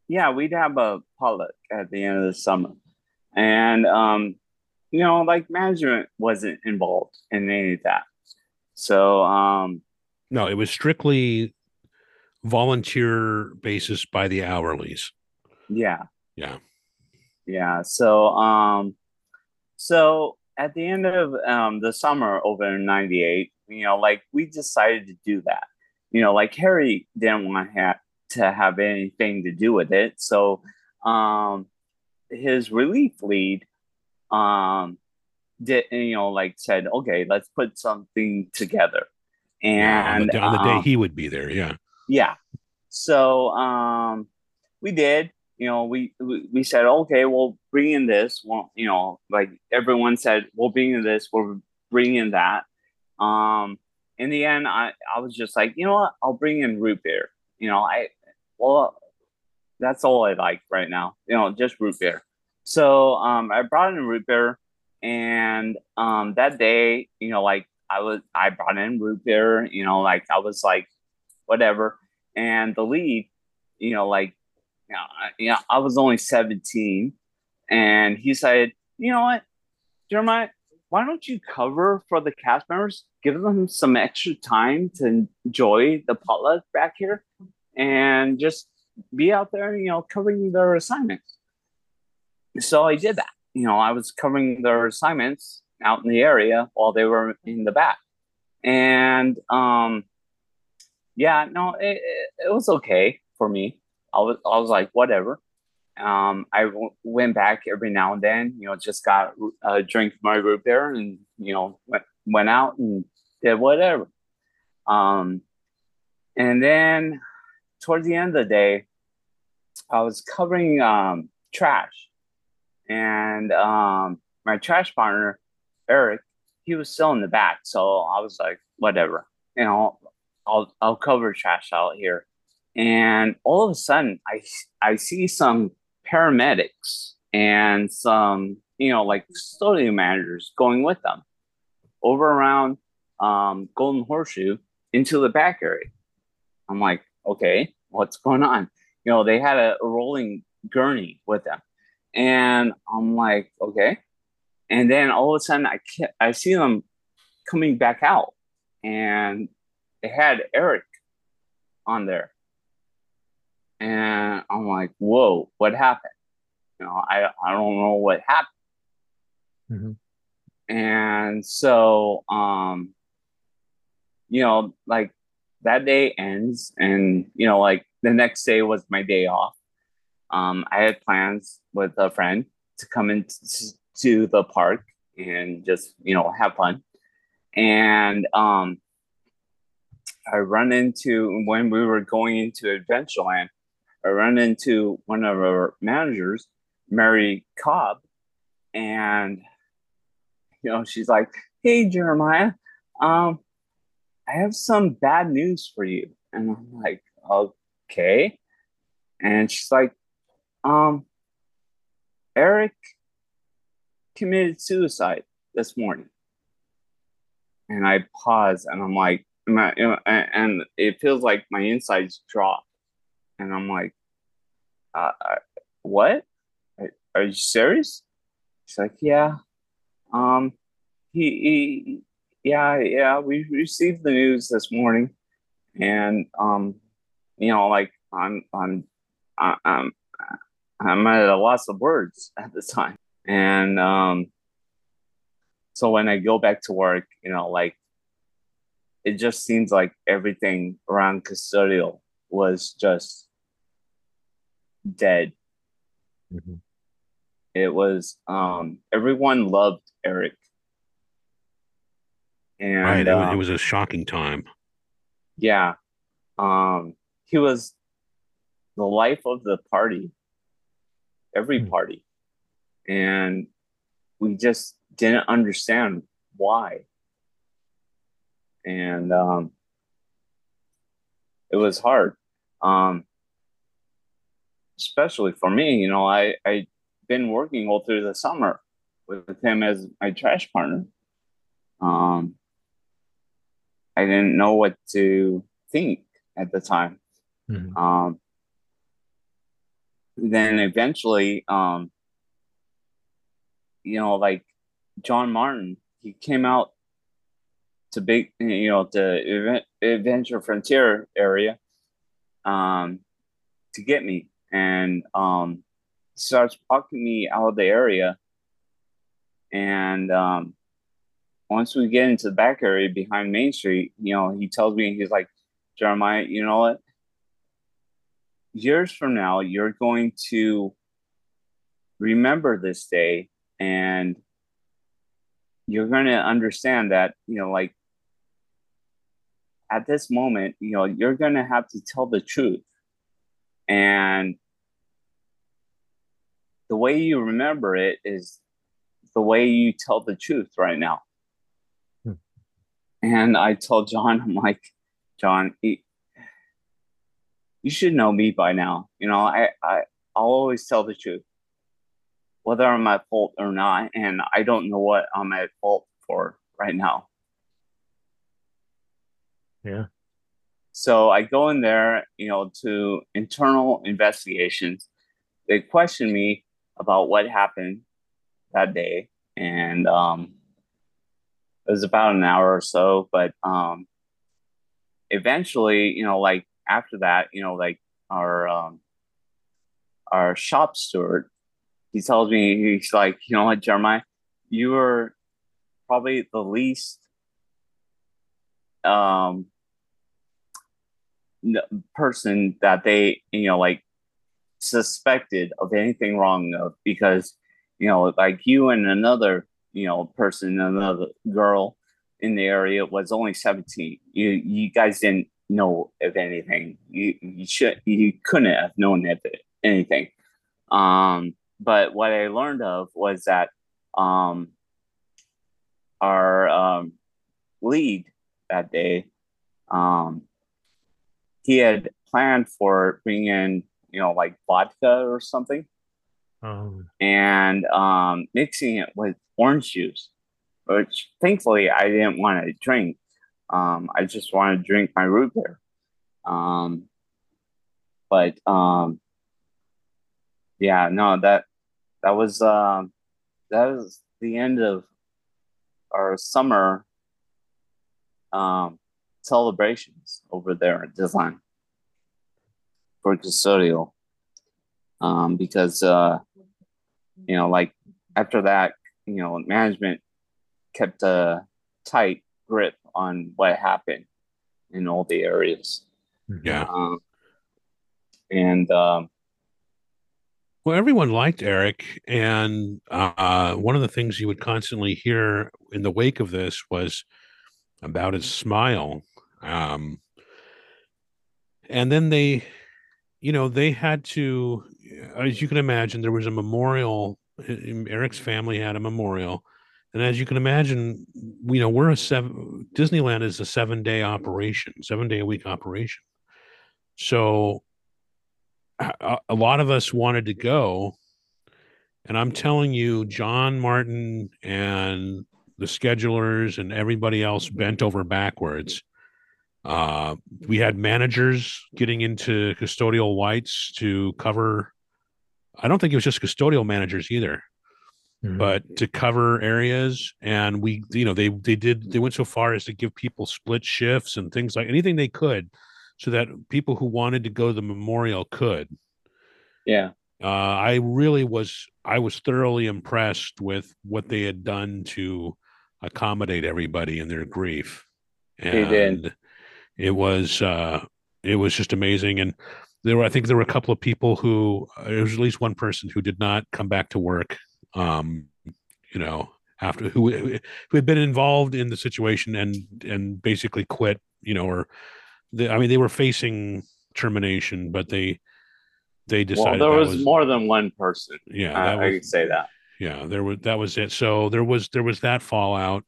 yeah, we'd have a potluck at the end of the summer, and um, you know, like management wasn't involved in any of that. So um, No, it was strictly volunteer basis by the hourlies. yeah, Yeah. yeah. So um, so at the end of um the summer over in ninety-eight, you know, like we decided to do that. You know, like Harry didn't want to have to have anything to do with it, so um, his relief lead um did you know like said, okay, let's put something together, Yeah. On and the on the day um, he would be there. Yeah. yeah. So um, we did. You know, we, we we said, okay, we'll bring in this. Well, you know, like everyone said, we'll bring in this. We'll bring in that. Um, in the end, I I was just like, you know what? I'll bring in root beer. You know, I well, that's all I like right now. You know, just root beer. So um, I brought in root beer, and um, that day, you know, like I was, I brought in root beer. You know, like I was like, whatever. And the lead, you know, like, you know, I, you know, I was only seventeen, and he said, you know what, Jeremiah, why don't you cover for the cast members, give them some extra time to enjoy the potluck back here, and just be out there, you know, covering their assignments. So I did that. You know, I was covering their assignments out in the area while they were in the back. And um, yeah, no, it, it, it was okay for me. I was, I was like, whatever. Um, I w- went back every now and then, you know, just got a drink from my root beer and, you know, went, went out and did whatever. Um, and then towards the end of the day, I was covering um, trash. And um, my trash partner, Eric, he was still in the back. So I was like, whatever, you know, I'll, I'll cover trash out here. And all of a sudden, I, I see some paramedics and some, you know, like custodial managers going with them over around um, Golden Horseshoe into the back area. I'm like, okay, what's going on? You know, they had a, a rolling gurney with them. And I'm like, okay. And then all of a sudden, I can't, I see them coming back out, and they had Eric on there. And I'm like, whoa, what happened? You know, I I don't know what happened. Mm-hmm. And so, um, you know, like that day ends, and you know, like the next day was my day off. Um, I had plans with a friend to come into the park and just, you know, have fun. And um, I run into, when we were going into Adventureland, I run into one of our managers, Mary Cobb, and, you know, she's like, hey, Jeremiah, um, I have some bad news for you. And I'm like, okay. And she's like, um, Eric committed suicide this morning. And I pause, and I'm like, and it feels like my insides drop. And I'm like, uh, what? Are, are you serious? She's like, yeah. Um, he, he, yeah, yeah, we received the news this morning. And, um, you know, like, I'm, I'm, I'm, I'm at a loss of words at the time. And um, so when I go back to work, you know, like it just seems like everything around custodial was just dead. Mm-hmm. It was um, everyone loved Eric, and right, it, um, was, it was a shocking time. Yeah, um, he was the life of the party, every mm-hmm. party, and we just didn't understand why. And um, it was hard, um, especially for me. You know, I, I'd been working all through the summer with him as my trash partner. Um, I didn't know what to think at the time. Mm-hmm. Um, then eventually, um, you know, like John Martin, he came out to big, you know, the Adventure Frontier area, um, to get me, and um, starts walking me out of the area, and um, once we get into the back area behind Main Street, you know, he tells me, he's like, Jeremiah, you know what? Years from now, you're going to remember this day, and you're going to understand that, you know, like at this moment, you know, you're going to have to tell the truth. And the way you remember it is the way you tell the truth right now. Hmm. And I told John, I'm like, John, you should know me by now. You know, I, I, I'll always tell the truth, whether I'm at fault or not. And I don't know what I'm at fault for right now. Yeah. So I go in there, you know, to internal investigations. They question me about what happened that day. And um, it was about an hour or so. But um, eventually, you know, like after that, you know, like our um, our shop steward, he tells me, he's like, you know what, Jeremiah, you were probably the least um, person that they, you know, like suspected of anything wrong of, because, you know, like you and another, you know, person, another girl in the area was only seventeen. You you guys didn't know of anything. You you should you couldn't have known of anything. Um, but what I learned of was that um, our um, lead that day, um, he had planned for bringing in, you know, like vodka or something, um, and um, mixing it with orange juice, which thankfully I didn't want to drink. Um, I just wanted to drink my root beer. Um, but um, yeah, no, that that was um, that was the end of our summer um, celebrations over there at Design for custodial. Um, because uh, you know, like after that, you know, management kept a tight grip on what happened in all the areas. Yeah. Um, and um, Well, everyone liked Eric, and uh, one of the things you would constantly hear in the wake of this was about his smile. Um, and then they, you know, they had to, as you can imagine, there was a memorial. Eric's family had a memorial. And as you can imagine, you know, we're a seven, Disneyland is a seven day operation, seven day a week operation. So a, a lot of us wanted to go. And I'm telling you, John Martin and the schedulers and everybody else bent over backwards. Uh, we had managers getting into custodial whites to cover. I don't think it was just custodial managers either, mm-hmm. but to cover areas. And we, you know, they they did they went so far as to give people split shifts and things like anything they could, so that people who wanted to go to the memorial could. Yeah. Uh, I really was, I was thoroughly impressed with what they had done to accommodate everybody in their grief. And they did. It was, uh, it was just amazing. And there were, I think there were a couple of people who, uh, there was at least one person who did not come back to work, um, you know, after, who, who had been involved in the situation and, and basically quit, you know, or the, I mean, they were facing termination, but they, they decided well, there was, was more than one person. Yeah, uh, that was, I could say that. Yeah, there was that was it. So there was there was that fallout,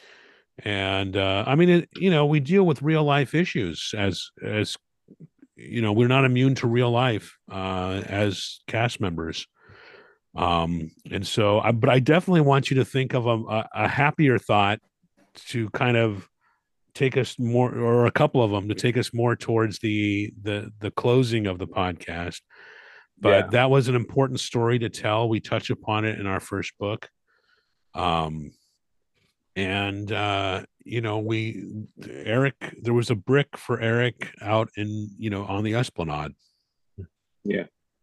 and uh, I mean, it, you know, we deal with real life issues as as you know, we're not immune to real life uh, as cast members, um, and so. I, but I definitely want you to think of a, a happier thought to kind of take us more, or a couple of them to take us more towards the the the closing of the podcast. but Yeah. that was an important story to tell. We touch upon it in our first book. Um, and uh, you know, we Eric, there was a brick for Eric out in, you know, on the Esplanade. Yeah.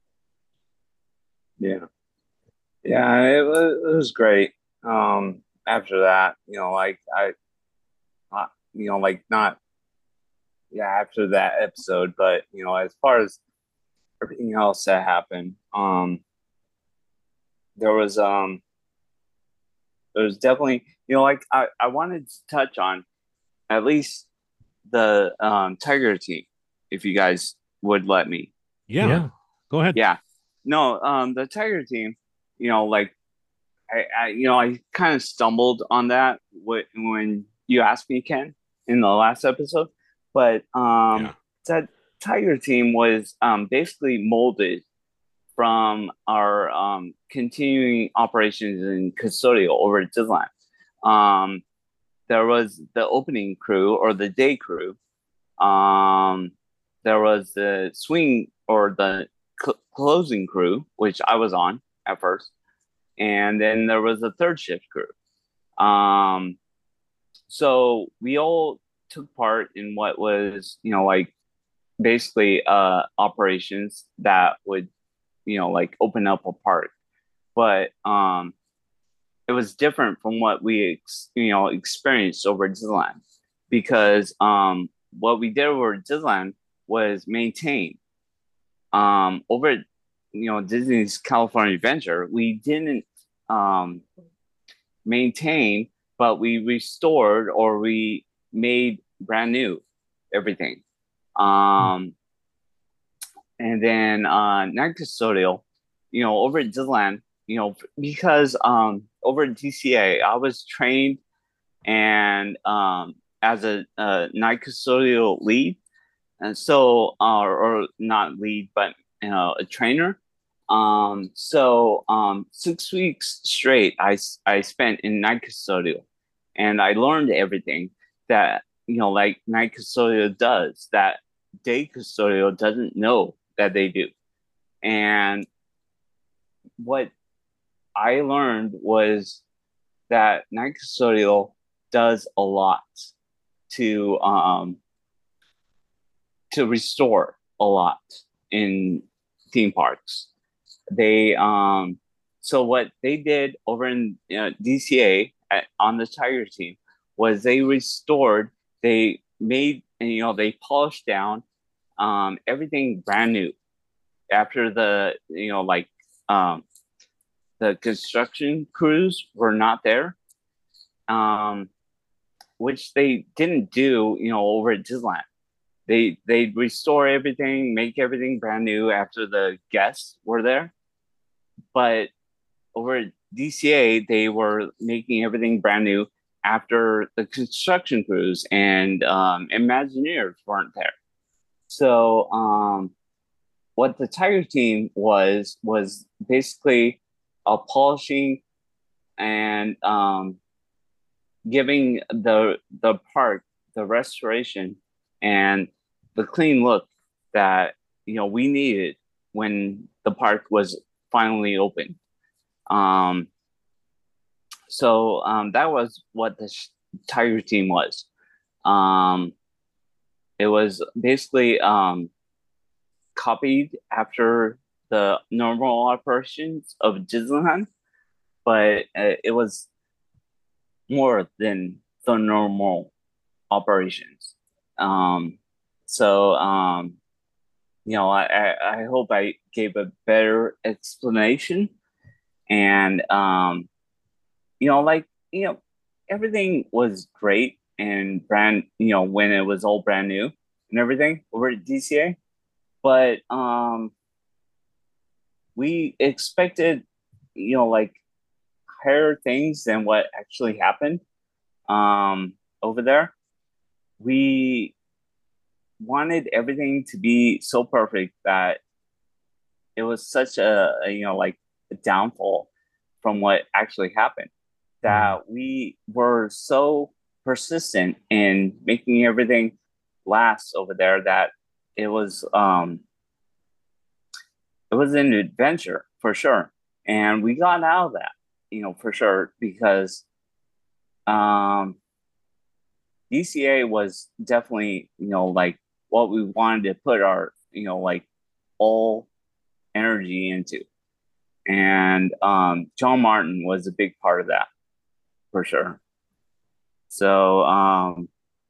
Yeah. Yeah, it was, it was great. Um, after that, you know, like I, I, you know, like not, yeah, after that episode, but you know, as far as everything else that happened, um, there was, um, there was definitely, you know, like I, I wanted to touch on at least the um Tiger team, if you guys would let me. Yeah, Yeah. go ahead. Yeah, no, um, the Tiger team, you know, like I, I you know, I kind of stumbled on that wh- when you asked me, Ken, in the last episode, but um, Yeah. that Tiger team was um basically molded from our um continuing operations in custodial over at Disneyland. Um, there was the opening crew or the day crew. Um, there was the swing or the cl- closing crew, which I was on at first, and then there was a third shift crew. Um, so we all took part in what was, you know, like basically uh operations that would, you know, like open up a park, but um, it was different from what we ex- you know experienced over at Disneyland because um, what we did over at Disneyland was maintain. Um, over at, you know, Disney's California Adventure, we didn't um, maintain, but we restored or we made brand new everything. Um, and then uh, Night Custodial, you know, over at Disneyland, you know, because um, over at D C A, I was trained and um, as a, a night custodial lead, and so uh, or not lead, but you know, a trainer. Um, so um, six weeks straight, I I spent in night custodial, and I learned everything that, you know, like night custodial does that day custodial doesn't know that they do, and what I learned was that night custodial does a lot to um to restore a lot in theme parks. They um so what they did over in, you know, D C A at, on the Tiger team was they restored, they made, you know, they polished down um everything brand new after the, you know, like um the construction crews were not there, um, which they didn't do, you know, over at Disneyland. They they restore everything, make everything brand new after the guests were there. But over at D C A, they were making everything brand new after the construction crews and um, Imagineers weren't there. So um, what the Tiger team was was basically a polishing and um, giving the the park the restoration and the clean look that, you know, we needed when the park was finally open. Um, so um, that was what the Tiger team was. Um, it was basically um, copied after the normal operations of Disneyland, but uh, it was more than the normal operations. Um, so, um, you know, I, I, I hope I gave a better explanation. And, um, you know, like, you know, everything was great and brand, you know, when it was all brand new and everything over at D C A. But um, we expected, you know, like higher things than what actually happened um, over there. We wanted everything to be so perfect that it was such a, a you know, like a downfall from what actually happened, that mm. we were so persistent in making everything last over there that it was um it was an adventure for sure. And we got out of that, you know, for sure, because um, D C A was definitely, you know, like what we wanted to put our, you know, like all energy into. And um, John Martin was a big part of that for sure. So, um,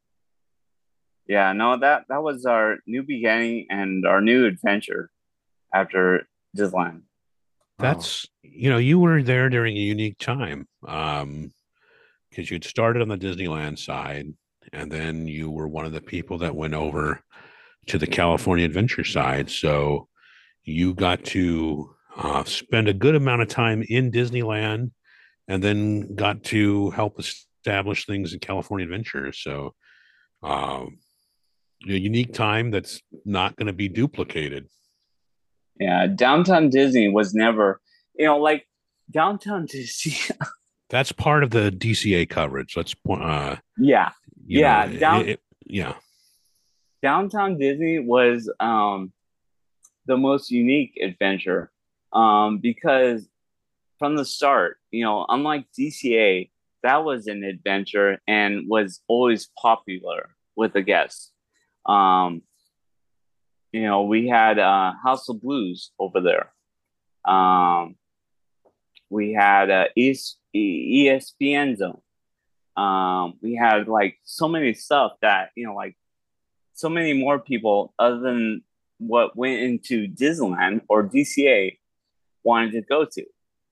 yeah, no, that that was our new beginning and our new adventure after Disneyland. That's, you know, you were there during a unique time, um, because you'd started on the Disneyland side, and then you were one of the people that went over to the California Adventure side. So you got to uh, spend a good amount of time in Disneyland, and then got to help establish things in California Adventure. So, um, a unique time that's not going to be duplicated. Yeah, Downtown Disney was never, you know, like Downtown Disney. That's part of the D C A coverage. Let's point. Uh, yeah, you yeah, know, down, it, it, yeah. Downtown Disney was um, the most unique adventure um, because from the start, you know, unlike D C A, that was an adventure and was always popular with the guests. Um, you know, we had uh, House of Blues over there. Um, we had uh, East, E S P N Zone. Um, we had like so many stuff that, you know, like so many more people other than what went into Disneyland or D C A wanted to go to.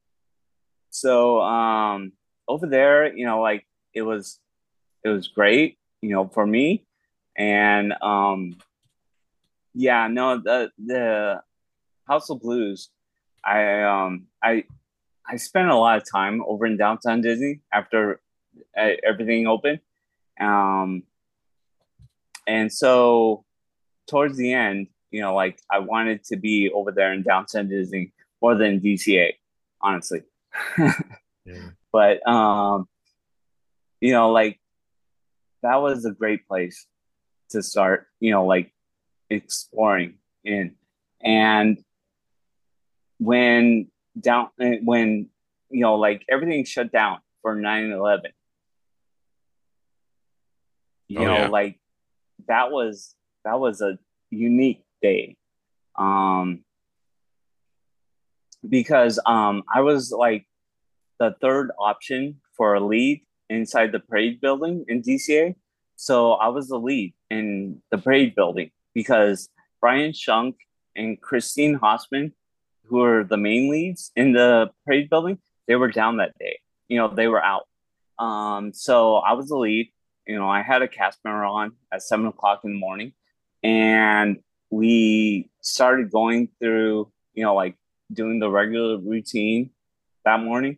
So um, over there, you know, like it was, it was great, you know, for me. And um, yeah, no, the the House of Blues, I um, I I spent a lot of time over in Downtown Disney after uh, everything opened. Um, and so towards the end, you know, like I wanted to be over there in Downtown Disney more than D C A, honestly. yeah. But, um, you know, like that was a great place to start, you know, like exploring in. And when down, when, you know, like everything shut down for nine eleven, you oh, know, yeah. like that was, that was a unique day. Um, because um, I was like the third option for a lead inside the parade building in D C A. So I was the lead in the parade building because Brian Shunk and Christine Hossman, who are the main leads in the parade building, they were down that day. You know, they were out. Um, so I was the lead. You know, I had a cast member on at seven o'clock in the morning, and we started going through, you know, like doing the regular routine that morning.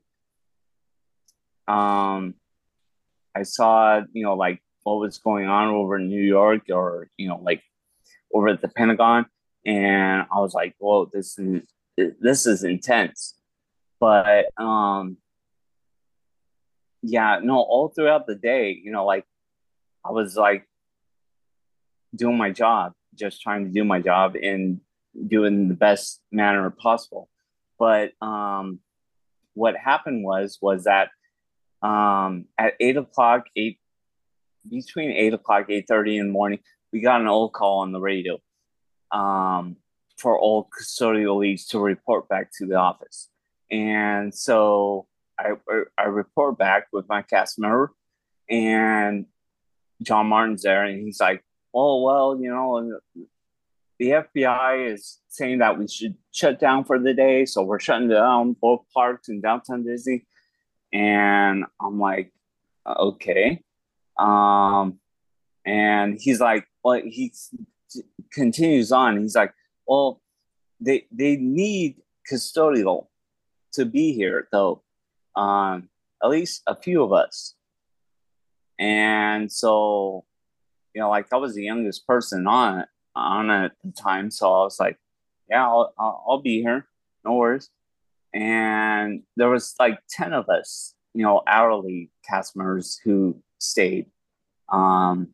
Um, I saw, you know, like what was going on over in New York or, you know, like over at the Pentagon. And I was like, well, this is, this is intense. But, um, yeah, no, all throughout the day, you know, like I was like doing my job, just trying to do my job and do it in the best manner possible. But, um, what happened was, was that, um, at eight o'clock, eight, between eight o'clock, eight thirty in the morning, we got an old call on the radio, um, for all custodial leads to report back to the office. And so I, I report back with my cast member, and John Martin's there, and he's like, oh, well, you know, the F B I is saying that we should shut down for the day. So we're shutting down both parks in Downtown Disney. And I'm like, okay. Um, and he's like, well, he continues on. He's like, well, they they need custodial to be here, though. Um, at least a few of us. And so, you know, like I was the youngest person on it on it at the time, so I was like, yeah, I'll I'll, I'll be here, no worries. And there was like ten of us, you know, hourly cast members who stayed. Um,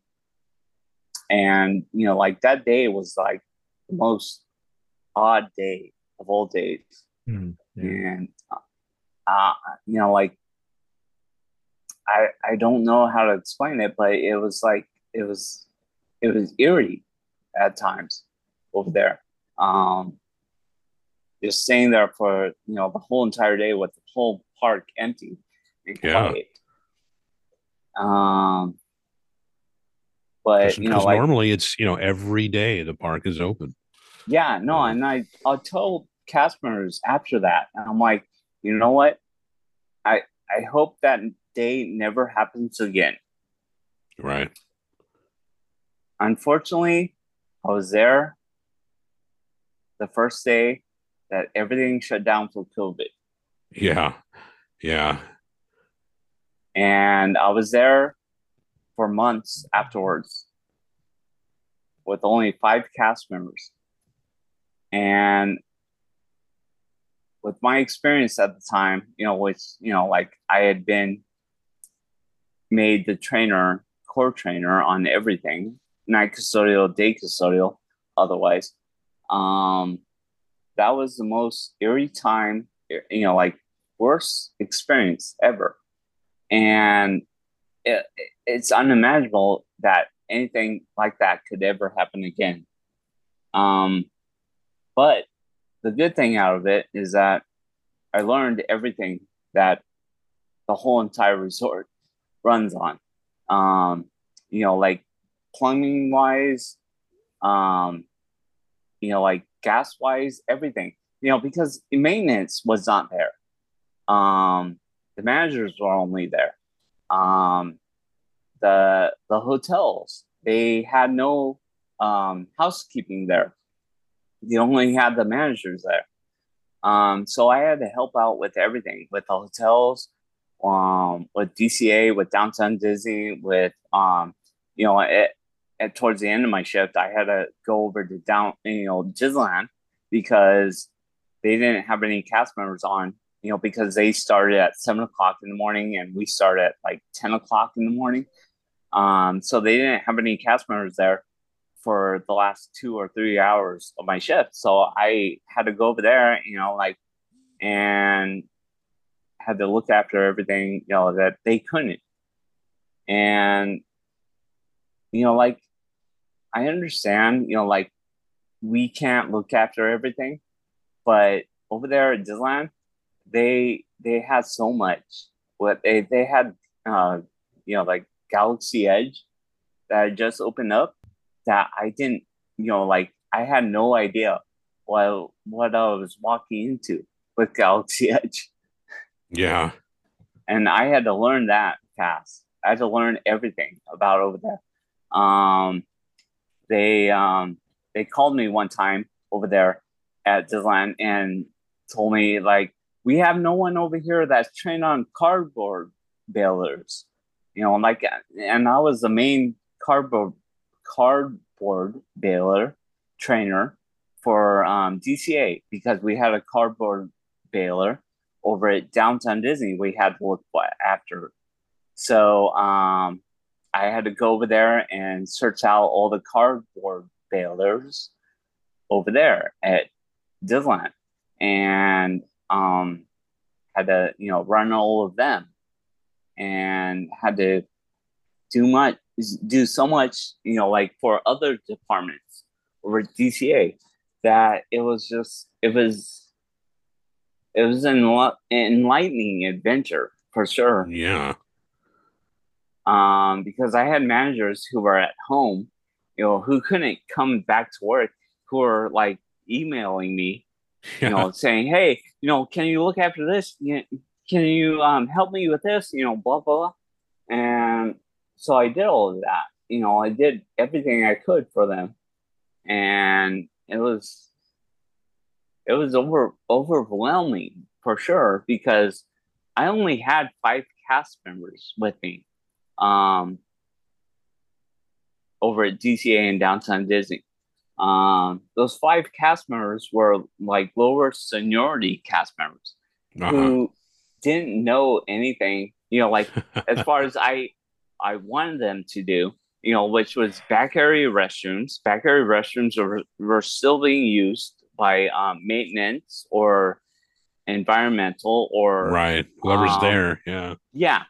and, you know, like that day was like the most odd day of old days. Mm, yeah. And uh, you know, like I I don't know how to explain it, but it was like it was it was eerie at times over there. Um, just staying there for you know the whole entire day with the whole park empty and Yeah. quiet. Um, but you know, Because like normally it's, you know, every day the park is open. yeah, no, Um, and I I told cast members after that, and I'm like, you know what? I I hope that day never happens again. right. Unfortunately, I was there the first day that everything shut down for COVID. Yeah. Yeah. And I was there for months afterwards with only five cast members. And with my experience at the time, you know, which, you know, like I had been made the trainer, core trainer on everything, night custodial, day custodial, otherwise. Um, that was the most eerie time, you know, like worst experience ever. And it, it's unimaginable that anything like that could ever happen again. Um, but the good thing out of it is that I learned everything that the whole entire resort runs on. Um, you know, like plumbing wise, um, you know, like gas wise, everything. You know, because maintenance was not there. Um, the managers were only there. Um, the the hotels, they had no um, housekeeping there. They only had the managers there. Um, so I had to help out with everything, with the hotels, um, with D C A, with Downtown Disney, with um, you know, at, at towards the end of my shift, I had to go over to down, you know, Disneyland because they didn't have any cast members on, you know, because they started at seven o'clock in the morning and we started at like ten o'clock in the morning. Um, so they didn't have any cast members there for the last two or three hours of my shift. So I had to go over there, you know, like, and had to look after everything, you know, that they couldn't. And, you know, like, I understand, you know, like, we can't look after everything, but over there at Disneyland, they, they had so much. What they, they had, uh, you know, like Galaxy Edge that had just opened up that I didn't, you know, like I had no idea what what I was walking into with Galaxy Edge. Yeah. And I had to learn that fast. I had to learn everything about over there. Um, they um, they called me one time over there at Disneyland and told me like, we have no one over here that's trained on cardboard balers. You know, like, and I was the main cardboard cardboard baler trainer for um, D C A because we had a cardboard baler over at Downtown Disney we had to look after. So um, I had to go over there and search out all the cardboard balers over there at Disneyland and um, had to, you know, run all of them and had to do much, do so much, you know, like for other departments over D C A that it was just, it was, it was an enlightening adventure for sure. Yeah. Um, because I had managers who were at home, you know, who couldn't come back to work, who were like emailing me, Yeah. you know, saying, hey, you know, can you look after this? Can you um, help me with this? You know, blah, blah, blah. And so I did all of that. You know, I did everything I could for them. And it was, it was over overwhelming for sure because I only had five cast members with me um, over at D C A and Downtown Disney. Um, those five cast members were like lower seniority cast members Uh-huh. who didn't know anything, you know, like as far as I I wanted them to do, you know, which was back area restrooms. Back area restrooms were, were still being used by um, maintenance or environmental or right. Whoever's um, there. Yeah. Yeah.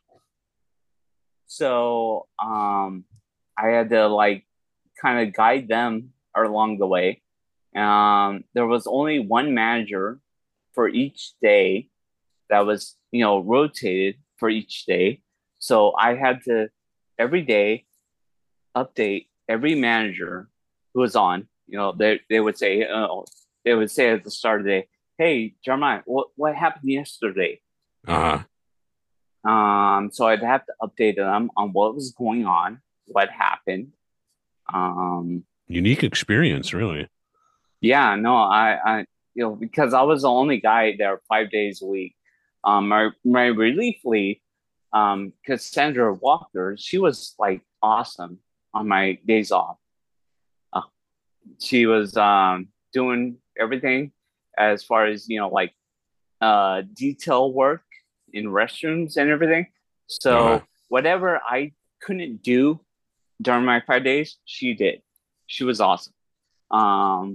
So um, I had to like kind of guide them along the way. Um, there was only one manager for each day that was, you know, rotated for each day. So I had to every day update every manager who was on. You know, they they would say, oh, they would say at the start of the day, "Hey, Jeremiah, what what happened yesterday?" Uh-huh. Um, so I'd have to update them on what was going on, what happened. Um, Unique experience, really. yeah, no, I, I, you know, because I was the only guy there five days a week. Um, my my relief lead, um, Cassandra Walker, she was like awesome on my days off. Uh, she was um doing everything as far as, you know, like uh detail work in restrooms and everything. So Uh-huh. whatever I couldn't do during my five days, she did. She was awesome. Um,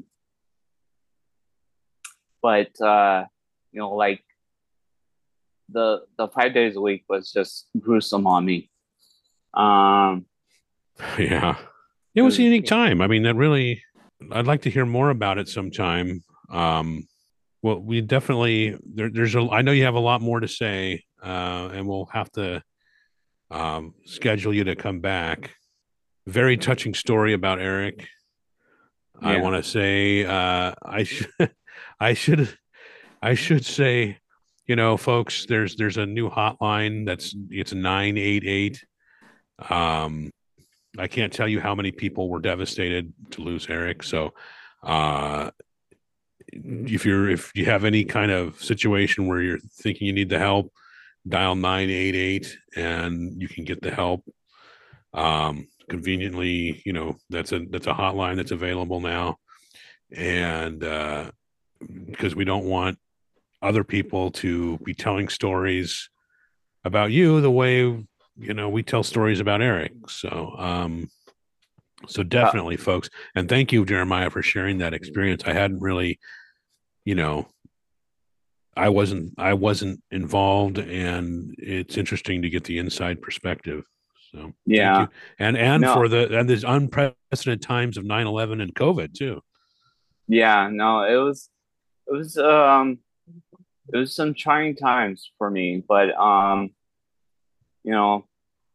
but uh, you know, like the the five days a week was just gruesome on me. Um, Yeah. It was a unique time. I mean, that really, I'd like to hear more about it sometime. Um, well, we definitely, there, there's a, I know you have a lot more to say, uh, and we'll have to um, schedule you to come back. Very touching story about Eric. I Yeah. want to say, uh, I should, I should, I should say, you know, folks, there's, there's a new hotline that's, it's nine eight eight. Um, I can't tell you how many people were devastated to lose Eric. So, uh, if you're if you have any kind of situation where you're thinking you need the help, dial nine eight eight and you can get the help. Um, conveniently, you know, that's a that's a hotline that's available now, and uh, because we don't want other people to be telling stories about you the way, you know, we tell stories about Eric. So, um, so definitely, folks, and thank you, Jeremiah, for sharing that experience. I hadn't really, you know, I wasn't I wasn't involved, and it's interesting to get the inside perspective. So Yeah. thank you. And and No. for the and there's unprecedented times of nine eleven and COVID too. Yeah, no, it was it was um it was some trying times for me, but um you know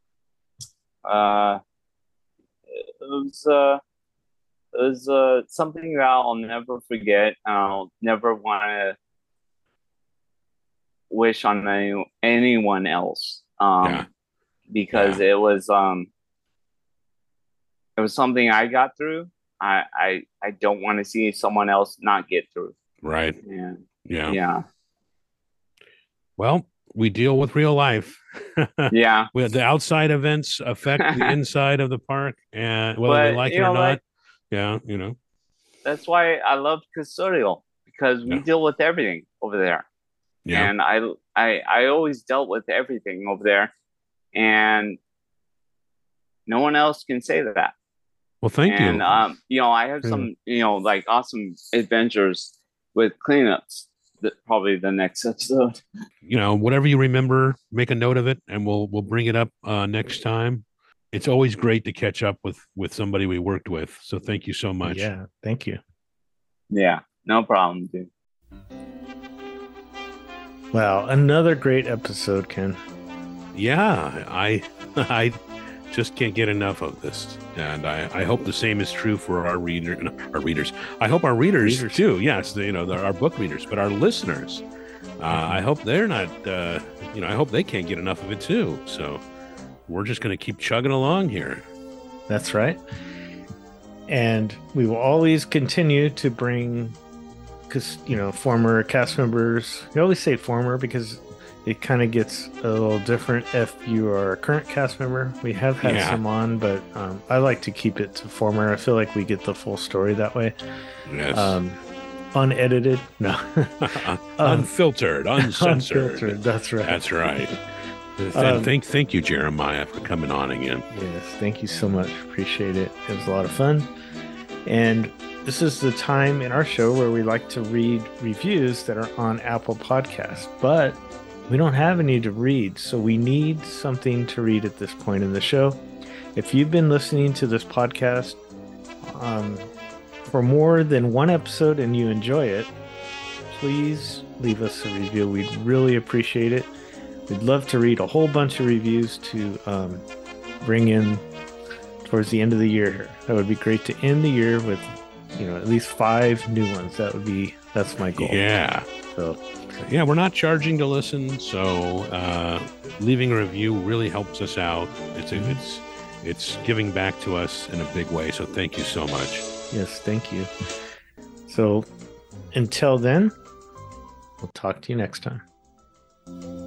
uh it was uh it was uh something that I'll never forget. I'll never want to wish on any, anyone else. Um Yeah. because Yeah. it was um it was something I got through. I I, I don't want to see someone else not get through. Right. Yeah. Yeah. Yeah. Well, we deal with real life. Yeah. We, the outside events affect the inside of the park, and whether But, we like it you or know, not. like, Yeah, you know. that's why I love custodial, because we Yeah. deal with everything over there. Yeah. And I, I, I always dealt with everything over there, and no one else can say that. Well, thank and, you. um, you know, I have Yeah. some, you know, like awesome adventures with cleanups. That probably the next episode. You know, whatever you remember, make a note of it, and we'll we'll bring it up uh, next time. It's always great to catch up with with somebody we worked with. So thank you so much. Yeah, thank you. Yeah, no problem, dude. Wow, another great episode, Ken. Yeah, I I just can't get enough of this, and I, I hope the same is true for our reader our readers. I hope our readers, Readers. too. Yes, you know, our book readers, but our listeners. Uh, I hope they're not. Uh, you know, I hope they can't get enough of it too. So we're just going to keep chugging along here. That's right. And we will always continue to bring, because, you know, former cast members, you always say former because it kind of gets a little different if you are a current cast member. We have had Yeah. some on, but um, I like to keep it to former. I feel like we get the full story that way. Yes. Um, unedited. No. Unfiltered, uncensored. Unfiltered, that's right. That's right. And Um, thank, thank you, Jeremiah, for coming on again. Yes, thank you so much. Appreciate it. It was a lot of fun. And this is the time in our show where we like to read reviews that are on Apple Podcasts, but we don't have any to read, so we need something to read at this point in the show. If you've been listening to this podcast um, for more than one episode and you enjoy it, please leave us a review. We'd really appreciate it. We'd love to read a whole bunch of reviews to um, bring in towards the end of the year. That would be great to end the year with, you know, at least five new ones. That would be, that's my goal. Yeah. So, yeah, we're not charging to listen, so uh, leaving a review really helps us out. It's a, it's it's giving back to us in a big way. So thank you so much. yes, thank you. So until then, we'll talk to you next time.